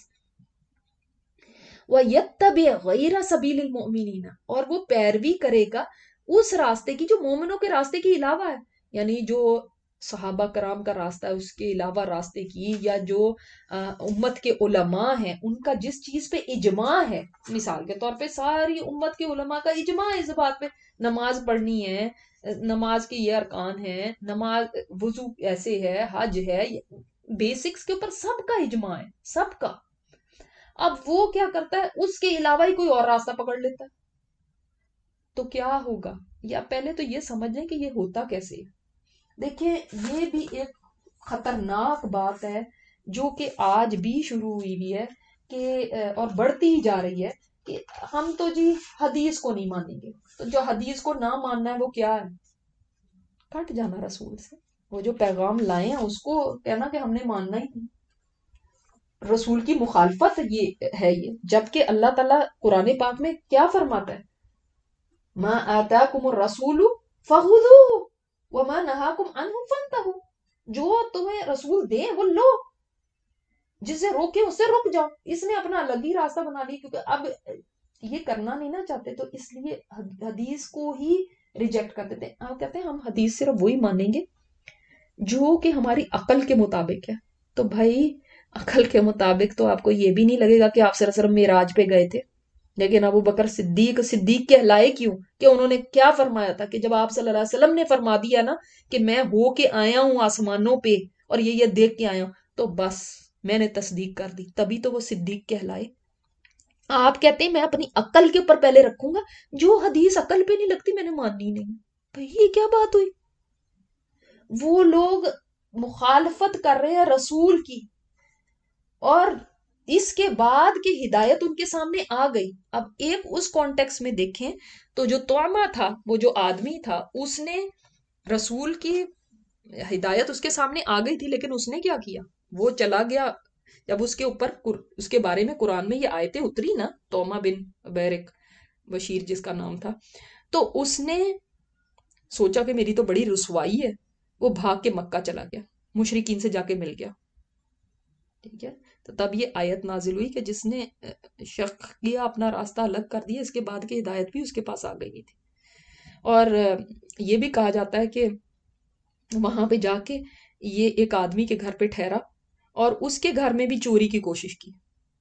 وَيَتَّبِعْ غَيْرَ سَبِيلِ الْمُؤْمِنِينَ، اور وہ پیروی کرے گا اس راستے کی جو مومنوں کے راستے کے علاوہ ہے، یعنی جو صحابہ کرام کا راستہ ہے اس کے علاوہ راستے کی، یا جو امت کے علماء ہیں ان کا جس چیز پہ اجماع ہے، مثال کے طور پہ ساری امت کے علماء کا اجماع ہے اس بات پہ، نماز پڑھنی ہے، نماز کے یہ ارکان ہیں، نماز وضو ایسے ہے، حج ہے، بیسکس کے اوپر سب کا اجماع ہے، سب کا۔ اب وہ کیا کرتا ہے، اس کے علاوہ ہی کوئی اور راستہ پکڑ لیتا ہے، تو کیا ہوگا؟ یا پہلے تو یہ سمجھ لیں کہ یہ ہوتا کیسے ہے۔ دیکھیں، یہ بھی ایک خطرناک بات ہے جو کہ آج بھی شروع ہوئی بھی ہے کہ اور بڑھتی ہی جا رہی ہے، کہ ہم تو جی حدیث کو نہیں مانیں گے، تو جو حدیث کو نہ ماننا ہے وہ کیا ہے؟ کٹ جانا رسول سے، وہ جو پیغام لائے ہیں اس کو کہنا کہ ہم نے ماننا ہی نہیں، رسول کی مخالفت یہ ہے یہ، جبکہ اللہ تعالیٰ قرآن پاک میں کیا فرماتا ہے؟ ما آتاکم الرسول فخذوہ وما نہاکم عنہ فانتہوا، جو تمہیں رسول دیں وہ لو، جسے روکے اس سے رک جاؤ۔ اس نے اپنا الگ ہی راستہ بنا لیا، کیونکہ اب یہ کرنا نہیں نہ چاہتے، تو اس لیے حدیث کو ہی ریجیکٹ کر دیتے ہیں۔ آپ کہتے ہیں ہم حدیث صرف وہی مانیں گے جو کہ ہماری عقل کے مطابق ہے، تو بھائی عقل کے مطابق تو آپ کو یہ بھی نہیں لگے گا کہ آپ صلی اللہ علیہ وسلم معراج پہ گئے تھے، لیکن ابو بکر صدیق صدیق کہلائے کیوں؟ کہ انہوں نے کیا فرمایا تھا، کہ جب آپ صلی اللہ علیہ وسلم نے فرما دیا نا کہ میں ہو کے آیا ہوں آسمانوں پہ اور یہ یہ دیکھ کے آیا ہوں، تو بس میں نے تصدیق کر دی، تبھی تو وہ صدیق کہلائے۔ آپ کہتے ہیں میں اپنی عقل کے اوپر پہلے رکھوں گا، جو حدیث عقل پہ نہیں لگتی میں نے ماننی نہیں۔ بھئی یہ کیا بات ہوئی؟ وہ لوگ مخالفت کر رہے ہیں رسول کی، اور اس کے بعد کی ہدایت ان کے سامنے آ گئی۔ اب ایک اس کانٹیکس میں دیکھیں تو جو طعمہ تھا، وہ جو آدمی تھا، اس نے رسول کی ہدایت اس کے سامنے آ گئی تھی، لیکن اس نے کیا کیا؟ وہ چلا گیا، جب اس کے اوپر اس کے بارے میں قرآن میں یہ آیتیں اتری نا، طعمہ بن بیرک بشیر جس کا نام تھا، تو اس نے سوچا کہ میری تو بڑی رسوائی ہے، وہ بھاگ کے مکہ چلا گیا، مشرکین سے جا کے مل گیا، ٹھیک ہے؟ تو تب یہ آیت نازل ہوئی کہ جس نے شک کیا، اپنا راستہ الگ کر دیا، اس کے بعد کی ہدایت بھی اس کے پاس آ گئی تھی۔ اور یہ بھی کہا جاتا ہے کہ وہاں پہ جا کے یہ ایک آدمی کے گھر پہ ٹھہرا، اور اس کے گھر میں بھی چوری کی کوشش کی۔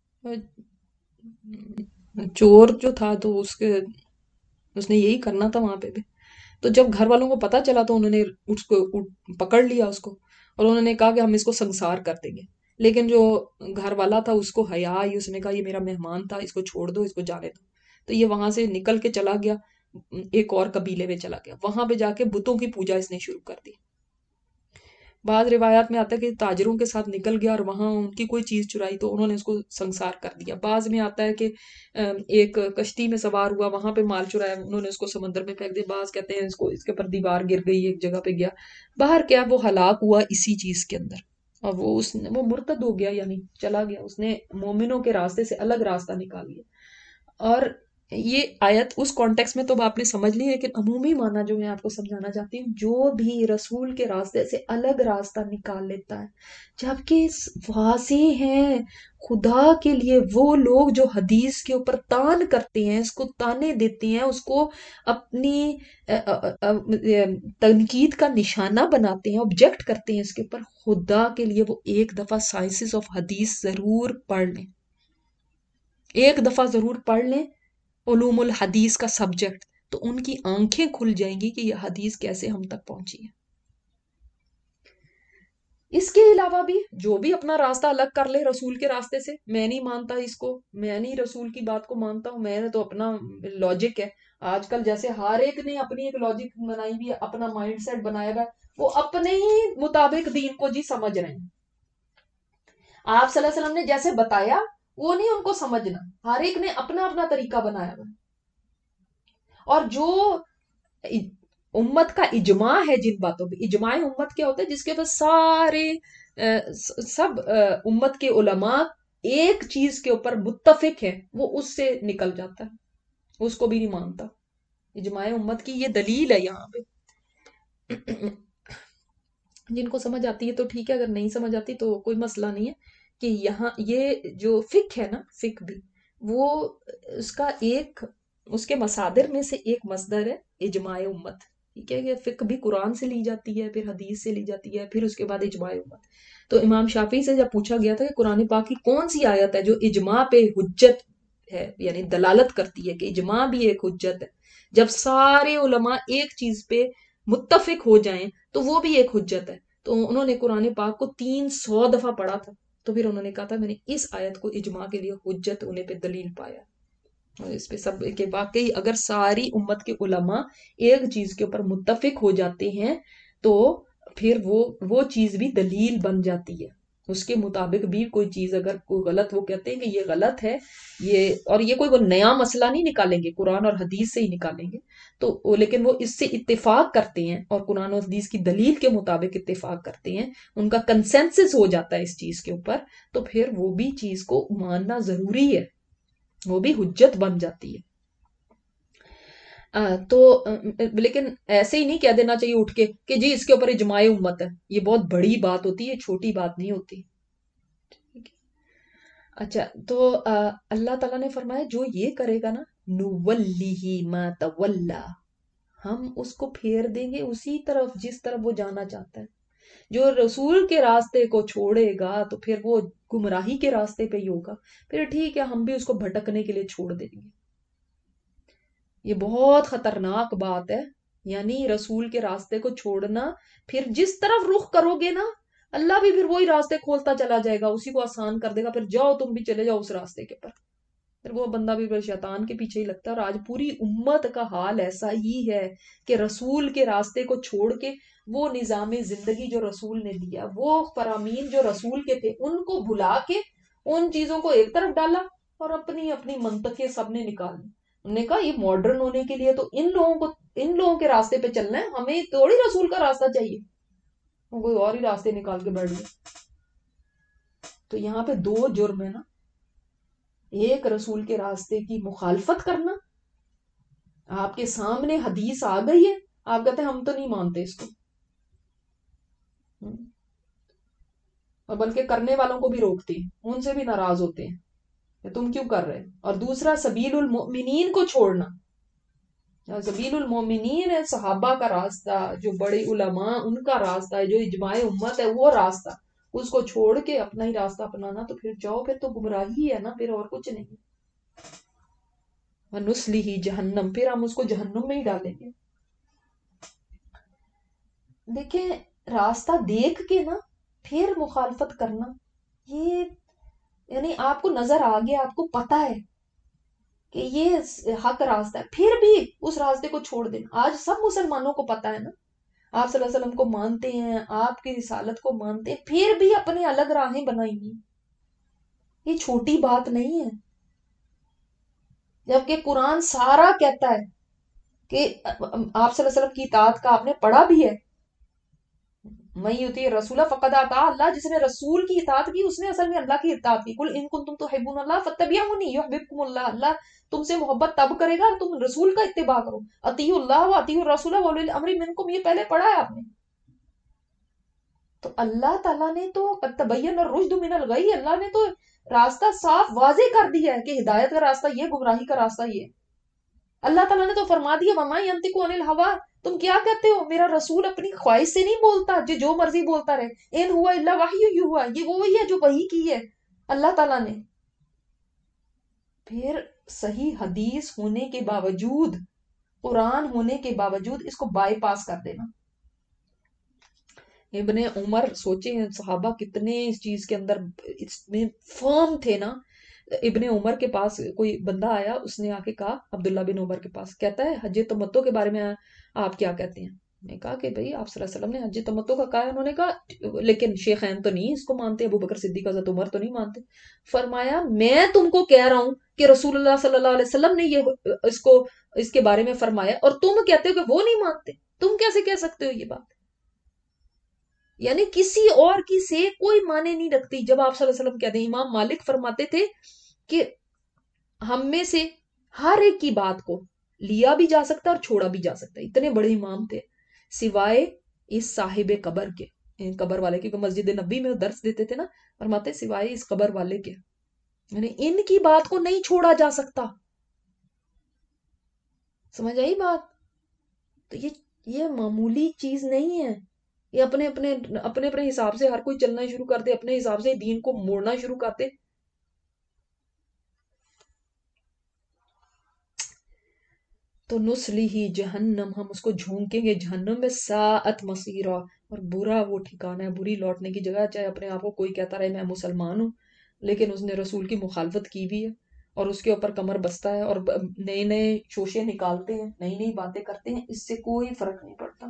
چور جو تھا تو اس کے اس نے یہی کرنا تھا وہاں پہ بھی۔ تو جب گھر والوں کو پتا چلا تو انہوں نے اس کو پکڑ لیا اس کو، اور انہوں نے کہا کہ ہم اس کو سنسار کر دیں گے، لیکن جو گھر والا تھا اس کو حیا آئی، اس نے کہا یہ میرا مہمان تھا، اس کو چھوڑ دو، اس کو جانے دو۔ تو یہ وہاں سے نکل کے چلا گیا، ایک اور قبیلے میں چلا گیا، وہاں پہ جا کے بتوں کی پوجا اس نے شروع کر دی۔ بعض روایات میں آتا ہے کہ تاجروں کے ساتھ نکل گیا اور وہاں ان کی کوئی چیز چرائی تو انہوں نے اس کو سنسار کر دیا۔ بعض میں آتا ہے کہ ایک کشتی میں سوار ہوا، وہاں پہ مال چرایا، انہوں نے اس کو سمندر میں پھینک دیا۔ بعض کہتے ہیں اس کو اس کے اوپر دیوار گر گئی، ایک جگہ پہ گیا، باہر کیا وہ ہلاک ہوا اسی چیز کے اندر، اور وہ اس وہ مرتد ہو گیا، یعنی چلا گیا، اس نے مومنوں کے راستے سے الگ راستہ نکال لیا۔ اور یہ آیت اس کانٹیکس میں تو آپ نے سمجھ لی، لیکن عمومی معنی جو میں آپ کو سمجھانا چاہتی ہوں، جو بھی رسول کے راستے سے الگ راستہ نکال لیتا ہے، جبکہ واضح ہیں خدا کے لیے وہ لوگ جو حدیث کے اوپر تان کرتے ہیں، اس کو تانے دیتے ہیں، اس کو اپنی تنقید کا نشانہ بناتے ہیں، آبجیکٹ کرتے ہیں اس کے اوپر، خدا کے لیے وہ ایک دفعہ سائنسز آف حدیث ضرور پڑھ لیں، ایک دفعہ ضرور پڑھ لیں علوم الحدیث کا سبجیکٹ، تو ان کی آنکھیں کھل جائیں گی کہ یہ حدیث کیسے ہم تک پہنچی ہے۔ اس کے علاوہ بھی جو بھی اپنا راستہ الگ کر لے رسول کے راستے سے، میں نہیں مانتا اس کو، میں نہیں رسول کی بات کو مانتا ہوں، میں نے تو اپنا لاجک ہے۔ آج کل جیسے ہر ایک نے اپنی ایک لاجک بنائی بھی ہے، اپنا مائنڈ سیٹ بنایا گا، وہ اپنے ہی مطابق دین کو جی سمجھ رہے ہیں۔ آپ صلی اللہ علیہ وسلم نے جیسے بتایا وہ نہیں ان کو سمجھنا، ہر ایک نے اپنا اپنا طریقہ بنایا ہوا۔ اور جو امت کا اجماع ہے جن باتوں پہ، اجماع امت کیا ہوتا ہے؟ جس کے بعد سارے سب امت کے علماء ایک چیز کے اوپر متفق ہیں، وہ اس سے نکل جاتا ہے، اس کو بھی نہیں مانتا۔ اجماع امت کی یہ دلیل ہے یہاں پہ۔ جن کو سمجھ آتی ہے تو ٹھیک ہے، اگر نہیں سمجھ آتی تو کوئی مسئلہ نہیں ہے، کہ یہاں یہ جو فقہ ہے نا، فقہ بھی وہ اس کا ایک اس کے مصادر میں سے ایک مصدر ہے اجماع امت، ٹھیک ہے؟ یہ فقہ بھی قرآن سے لی جاتی ہے، پھر حدیث سے لی جاتی ہے، پھر اس کے بعد اجماع امت۔ تو امام شافعی سے جب پوچھا گیا تھا کہ قرآن پاک کی کون سی آیت ہے جو اجماع پہ حجت ہے، یعنی دلالت کرتی ہے کہ اجماع بھی ایک حجت ہے، جب سارے علماء ایک چیز پہ متفق ہو جائیں تو وہ بھی ایک حجت ہے، تو انہوں نے قرآن پاک کو تین سو دفعہ پڑھا تھا، تو پھر انہوں نے کہا تھا میں نے اس آیت کو اجماع کے لیے حجت ہونے پہ دلیل پایا، اور اس پہ سب کے واقعی اگر ساری امت کے علماء ایک چیز کے اوپر متفق ہو جاتے ہیں تو پھر وہ وہ چیز بھی دلیل بن جاتی ہے، اس کے مطابق بھی کوئی چیز اگر کوئی غلط، وہ کہتے ہیں کہ یہ غلط ہے، یہ اور یہ کوئی وہ نیا مسئلہ نہیں نکالیں گے، قرآن اور حدیث سے ہی نکالیں گے، تو لیکن وہ اس سے اتفاق کرتے ہیں اور قرآن و حدیث کی دلیل کے مطابق اتفاق کرتے ہیں، ان کا کنسنسس ہو جاتا ہے اس چیز کے اوپر، تو پھر وہ بھی چیز کو ماننا ضروری ہے، وہ بھی حجت بن جاتی ہے۔ آ, تو لیکن ایسے ہی نہیں کہہ دینا چاہیے اٹھ کے کہ جی اس کے اوپر اجماع امت ہے، یہ بہت بڑی بات ہوتی ہے، چھوٹی بات نہیں ہوتی۔ اچھا، تو اللہ تعالیٰ نے فرمایا جو یہ کرے گا نا، نولیہ ما تولا، ہم اس کو پھیر دیں گے اسی طرف جس طرف وہ جانا چاہتا ہے۔ جو رسول کے راستے کو چھوڑے گا تو پھر وہ گمراہی کے راستے پہ ہی ہوگا، پھر ٹھیک ہے ہم بھی اس کو بھٹکنے کے لیے چھوڑ دیں گے۔ یہ بہت خطرناک بات ہے، یعنی رسول کے راستے کو چھوڑنا، پھر جس طرف رخ کرو گے نا اللہ بھی پھر وہی راستے کھولتا چلا جائے گا، اسی کو آسان کر دے گا، پھر جاؤ تم بھی چلے جاؤ اس راستے کے پر، پھر وہ بندہ بھی پھر شیطان کے پیچھے ہی لگتا ہے۔ اور آج پوری امت کا حال ایسا ہی ہے کہ رسول کے راستے کو چھوڑ کے وہ نظام زندگی جو رسول نے دیا، وہ فرامین جو رسول کے تھے، ان کو بھلا کے ان چیزوں کو ایک طرف ڈالا اور اپنی اپنی منطقیں سب نے نکال لی۔ انہوں نے کہا یہ ماڈرن ہونے کے لیے تو ان لوگوں کو ان لوگوں کے راستے پہ چلنا ہے، ہمیں تھوڑی رسول کا راستہ چاہیے، وہ کوئی اور ہی راستے نکال کے بیٹھ گئے۔ تو یہاں پہ دو جرم ہے نا، ایک رسول کے راستے کی مخالفت کرنا، آپ کے سامنے حدیث آ گئی ہے، آپ کہتے ہیں ہم تو نہیں مانتے اس کو، اور بلکہ کرنے والوں کو بھی روکتے ہیں، ان سے بھی ناراض ہوتے ہیں کہ تم کیوں کر رہے۔ اور دوسرا سبیل المؤمنین کو چھوڑنا، سبیل المومنین ہے صحابہ کا راستہ، جو بڑے علماء ان کا راستہ ہے، جو اجماع امت ہے وہ راستہ، اس کو چھوڑ کے اپنا ہی راستہ اپنانا، تو پھر جاؤ، پھر تو گمراہی ہے نا، پھر اور کچھ نہیں۔ وَنُصْلِهِ جہنم، پھر ہم اس کو جہنم میں ہی ڈالیں گے۔ دیکھیں راستہ دیکھ کے نا پھر مخالفت کرنا، یہ یعنی آپ کو نظر آ گیا، آپ کو پتا ہے کہ یہ حق راستہ ہے، پھر بھی اس راستے کو چھوڑ دینا۔ آج سب مسلمانوں کو پتا ہے نا، آپ صلی اللہ علیہ وسلم کو مانتے ہیں، آپ کی رسالت کو مانتے ہیں، پھر بھی اپنے الگ راہیں بنائیں گی، یہ چھوٹی بات نہیں ہے۔ جبکہ قرآن سارا کہتا ہے کہ آپ صلی اللہ علیہ وسلم کی اطاعت کا آپ نے پڑھا بھی ہے، میں یطیع الرسول فقد اطاع اللہ، جس نے رسول کی اطاعت کی اس نے اصل میں اللہ کی اطاعت کی۔ قل ان کنتم تحبون اللہ فاتبعونی یحببکم اللہ، اللہ تم سے محبت تب کرے گا تم رسول کا اتباع کرو، اطیعوا اللہ واطیعوا الرسول واولی الامر منکم، یہ پہلے پڑھا ہے آپ نے۔ تو اللہ تعالیٰ نے تو قد تبین الرشد من الغی، اللہ نے تو راستہ صاف واضح کر دیا ہے کہ ہدایت کا راستہ یہ، گمراہی کا راستہ یہ۔ اللہ تعالیٰ نے تو فرما دیا وما ینطق عن الہوا، تم کیا کہتے ہو، میرا رسول اپنی خواہش سے نہیں بولتا جو جو مرضی بولتا رہے، ان ہوا الا وحی یوحا، یہ وہی ہے جو وحی کی ہے اللہ تعالیٰ نے۔ پھر صحیح حدیث ہونے کے باوجود، قرآن ہونے کے باوجود اس کو بائی پاس کر دینا۔ ابن عمر سوچے ہیں صحابہ کتنے اس چیز کے اندر اس میں فرم تھے نا۔ ابن عمر کے پاس کوئی بندہ آیا، اس نے آ کے کہا عبداللہ بن عمر کے پاس، کہتا ہے حج تمتع کے بارے میں آپ کیا کہتے ہیں؟ نے کہا کہ بھئی آپ صلی اللہ علیہ وسلم نے حج تمتع کا کہا ہے۔ انہوں نے کہا لیکن شیخین تو نہیں اس کو مانتے، ابو بکر صدیق حضرت عمر تو نہیں مانتے۔ فرمایا میں تم کو کہہ رہا ہوں کہ رسول اللہ صلی اللہ علیہ وسلم نے یہ اس کو اس کے بارے میں فرمایا، اور تم کہتے ہو کہ وہ نہیں مانتے، تم کیسے کہہ سکتے ہو یہ بات؟ یعنی کسی اور کی سے کوئی معنی نہیں رکھتی جب آپ صلی اللہ علیہ وسلم کہتے ہیں۔ امام مالک فرماتے تھے کہ ہم میں سے ہر ایک کی بات کو لیا بھی جا سکتا اور چھوڑا بھی جا سکتا، اتنے بڑے امام تھے، سوائے اس صاحب قبر کے، قبر والے، کیونکہ مسجد نبی میں درس دیتے تھے نا، فرماتے سوائے اس قبر والے کے، یعنی ان کی بات کو نہیں چھوڑا جا سکتا۔ سمجھ آئی بات؟ تو یہ یہ معمولی چیز نہیں ہے، یہ اپنے اپنے اپنے اپنے حساب سے ہر کوئی چلنا شروع کر دے، اپنے حساب سے دین کو موڑنا شروع کر دے۔ تو نسلی جہنم، ہم اس کو جھونکیں گے جہنم میں، ساعت مصیرا، اور برا وہ ٹھکانہ ہے، بری لوٹنے کی جگہ۔ چاہے اپنے آپ کو کوئی کہتا رہے میں مسلمان ہوں، لیکن اس نے رسول کی مخالفت کی بھی ہے اور اس کے اوپر کمر بستہ ہے اور نئے نئے شوشے نکالتے ہیں، نئی نئی باتیں کرتے ہیں، اس سے کوئی فرق نہیں پڑتا۔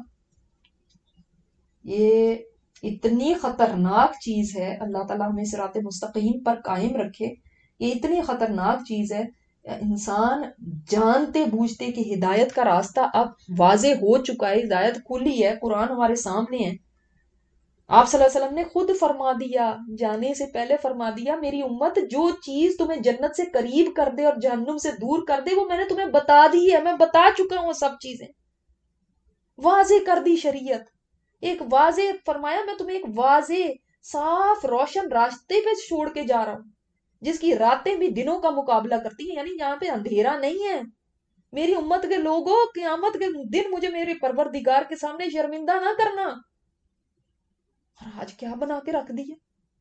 یہ اتنی خطرناک چیز ہے، اللہ تعالیٰ ہمیں صراط مستقیم پر قائم رکھے۔ یہ اتنی خطرناک چیز ہے، انسان جانتے بوجھتے کہ ہدایت کا راستہ اب واضح ہو چکا ہے، ہدایت کھلی ہے، قرآن ہمارے سامنے ہے۔ آپ صلی اللہ علیہ وسلم نے خود فرما دیا، جانے سے پہلے فرما دیا میری امت جو چیز تمہیں جنت سے قریب کر دے اور جہنم سے دور کر دے وہ میں نے تمہیں بتا دی ہے، میں بتا چکا ہوں وہ سب چیزیں، واضح کر دی شریعت، ایک واضح فرمایا میں تمہیں ایک واضح صاف روشن راستے پہ چھوڑ کے جا رہا ہوں جس کی راتیں بھی دنوں کا مقابلہ کرتی ہیں، یعنی جہاں پہ اندھیرا نہیں ہے۔ میری امت کے لوگوں قیامت کے دن مجھے میرے پروردگار کے سامنے شرمندہ نہ کرنا۔ اور آج کیا بنا کے رکھ دیا،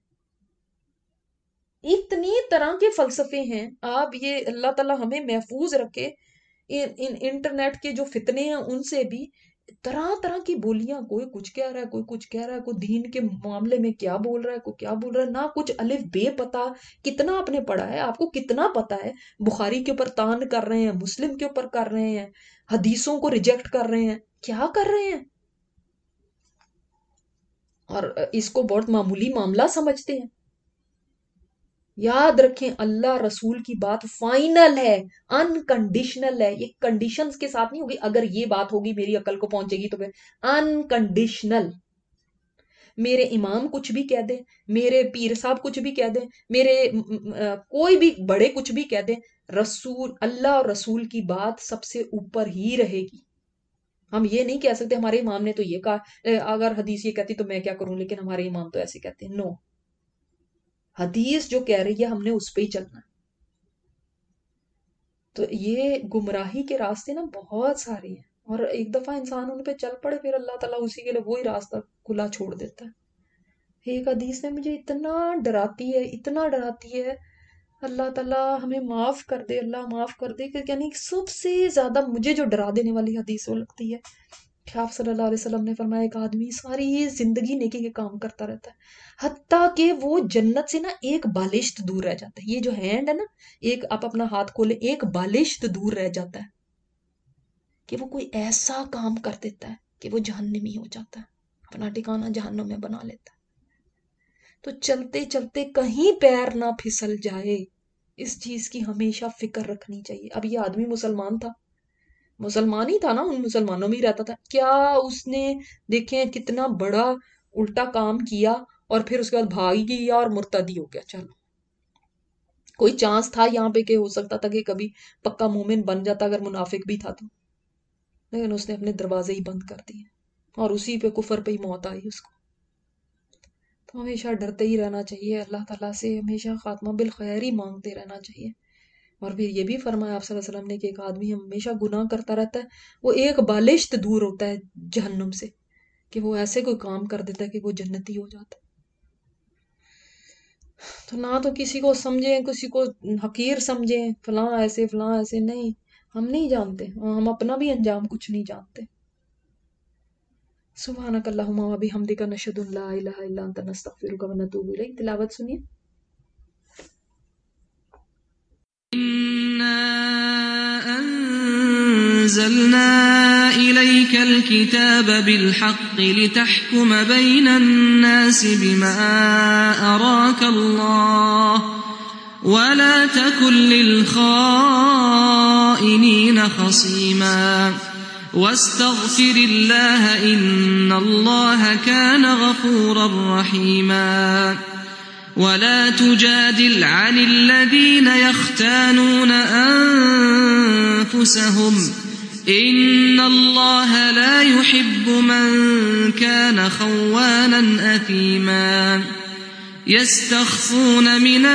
اتنی طرح کے فلسفے ہیں۔ آپ یہ اللہ تعالیٰ ہمیں محفوظ رکھے ان انٹرنیٹ کے جو فتنے ہیں ان سے بھی، طرح طرح کی بولیاں، کوئی کچھ کہہ رہا ہے، کوئی کچھ کہہ رہا ہے، کوئی دین کے معاملے میں کیا بول رہا ہے، کوئی کیا بول رہا ہے، نہ کچھ الف بے پتا. کتنا آپ نے پڑھا ہے، آپ کو کتنا پتا ہے؟ بخاری کے اوپر تان کر رہے ہیں، مسلم کے اوپر کر رہے ہیں، حدیثوں کو ریجیکٹ کر رہے ہیں، کیا کر رہے ہیں؟ اور اس کو بہت معمولی معاملہ سمجھتے ہیں. یاد رکھیں اللہ رسول کی بات فائنل ہے، انکنڈیشنل ہے. یہ کنڈیشنز کے ساتھ نہیں ہوگی، اگر یہ بات ہوگی میری عقل کو پہنچے گی تو پھر انکنڈیشنل. میرے امام کچھ بھی کہہ دیں، میرے پیر صاحب کچھ بھی کہہ دیں، میرے کوئی بھی بڑے کچھ بھی کہہ دیں، رسول اللہ اور رسول کی بات سب سے اوپر ہی رہے گی. ہم یہ نہیں کہہ سکتے ہمارے امام نے تو یہ کہا، اگر حدیث یہ کہتی تو میں کیا کروں، لیکن ہمارے امام تو ایسے کہتے ہیں. نو، حدیث جو کہہ رہی ہے ہم نے اس پہ ہی چلنا. تو یہ گمراہی کے راستے نا بہت سارے ہیں، اور ایک دفعہ انسان ان پہ چل پڑے پھر اللہ تعالیٰ اسی کے لیے وہی راستہ کھلا چھوڑ دیتا ہے. ایک حدیث نے مجھے اتنا ڈراتی ہے، اتنا ڈراتی ہے، اللہ تعالیٰ ہمیں معاف کر دے، اللہ معاف کر دے. کہ یعنی سب سے زیادہ مجھے جو ڈرا دینے والی حدیث وہ لگتی ہے کہ آپ صلی اللہ علیہ وسلم نے فرمایا ایک آدمی ساری زندگی نیکی کے کام کرتا رہتا ہے، حتیٰ کہ وہ جنت سے نا ایک بالشت دور رہ جاتا ہے. یہ جو ہینڈ ہے نا، ایک آپ اپنا ہاتھ کھولے، ایک بالشت دور رہ جاتا ہے کہ وہ کوئی ایسا کام کر دیتا ہے کہ وہ جہنمی ہو جاتا ہے، اپنا ٹھکانہ جہنم میں بنا لیتا ہے. تو چلتے چلتے کہیں پیر نہ پھسل جائے، اس چیز کی ہمیشہ فکر رکھنی چاہیے. اب یہ آدمی مسلمان تھا، مسلمان ہی تھا نا، ان مسلمانوں میں ہی رہتا تھا. کیا اس نے دیکھیں کتنا بڑا الٹا کام کیا اور پھر اس کے بعد بھاگ گیا اور مرتدی ہو گیا. چلو کوئی چانس تھا یہاں پہ کہ ہو سکتا تھا کہ کبھی پکا مومن بن جاتا اگر منافق بھی تھا تو، لیکن اس نے اپنے دروازے ہی بند کر دیے اور اسی پہ کفر پہ ہی موت آئی اس کو. تو ہمیشہ ڈرتے ہی رہنا چاہیے اللہ تعالیٰ سے، ہمیشہ خاتمہ بالخیر ہی مانگتے رہنا چاہیے. اور پھر یہ بھی فرمایا آپ صلی اللہ علیہ وسلم نے کہ ایک آدمی ہمیشہ گناہ کرتا رہتا ہے، وہ ایک بالشت دور ہوتا ہے جہنم سے، کہ وہ ایسے کوئی کام کر دیتا ہے کہ وہ جنتی ہو جاتا ہے. تو نہ تو کسی کو سمجھیں، کسی کو حقیر سمجھیں، فلاں ایسے فلاں ایسے، نہیں، ہم نہیں جانتے، ہم اپنا بھی انجام کچھ نہیں جانتے. سبحانک اللہم و بحمدک نشہد ان لا الہ الا انت نستغفرک و نتوب الیک. تلاوت سنیے. أنزلنا إليك الكتاب بالحق لتحكم بين الناس بما أراك الله ولا تكن للخائنين خصيما واستغفر الله إن الله كان غفورا رحيما. ولا تجادل عن الذين يختانون أنفسهم إن الله لا يحب من كان خوانا أثيما. يستخفون من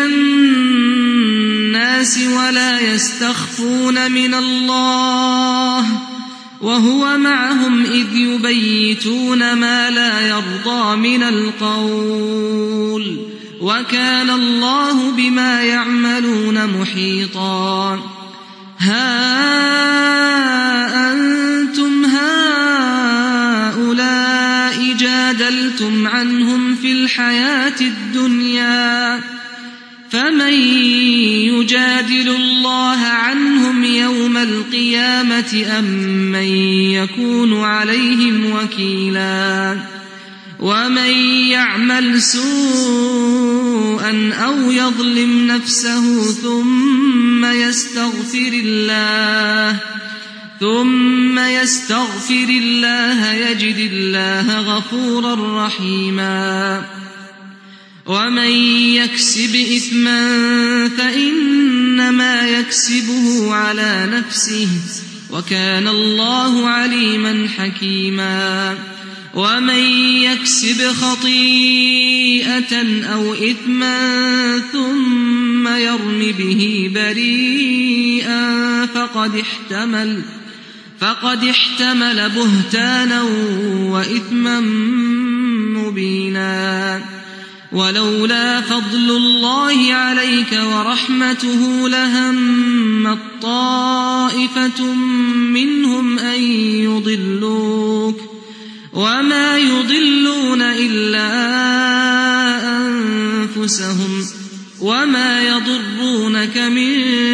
الناس ولا يستخفون من الله وهو معهم إذ يبيتون ما لا يرضى من القول وكان الله بما يعملون محيطا. ها أنتم هؤلاء جادلتم عنهم في الحياة الدنيا فمن يجادل الله عنهم يوم القيامة أم من يكون عليهم وكيلا. ومن يعمل سوءا أو يظلم نفسه ثم يستغفر الله ثم يستغفر الله يجد الله غفورا رحيما. ومن يكسب إثما فإنما يكسبه على نفسه وكان الله عليما حكيما. ومن يكسب خطيئة أو إثما ثم يرم به بريئا فقد احتمل فقد احتمل بهتانا وإثما مبينا. ولولا فضل الله عليك ورحمته لهمت طائفة منهم أن يضلوك وما يضلون إلا أنفسهم وما يضرونك من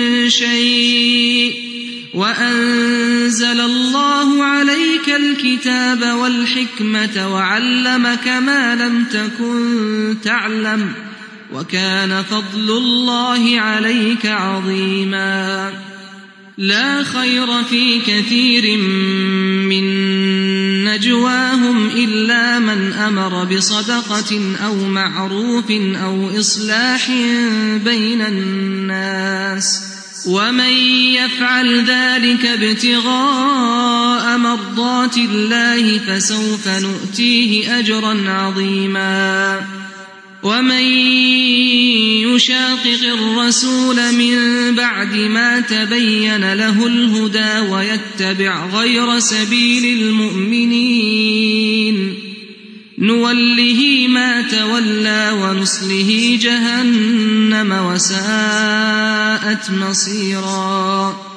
شيء وأنزل الله عليك الكتاب والحكمة وعلمك ما لم تكن تعلم وكان فضل الله عليك عظيما لا خير في كثير من نجواهم إلا من أمر بصدقة أو معروف أو إصلاح بين الناس ومن يفعل ذلك ابتغاء مرضات الله فسوف نؤتيه أجرا عظيما ومن يشاقق الرسول من بعد ما تبين له الهدى ويتبع غير سبيل المؤمنين نوله ما تولى ونصله جهنم وساءت مصيرا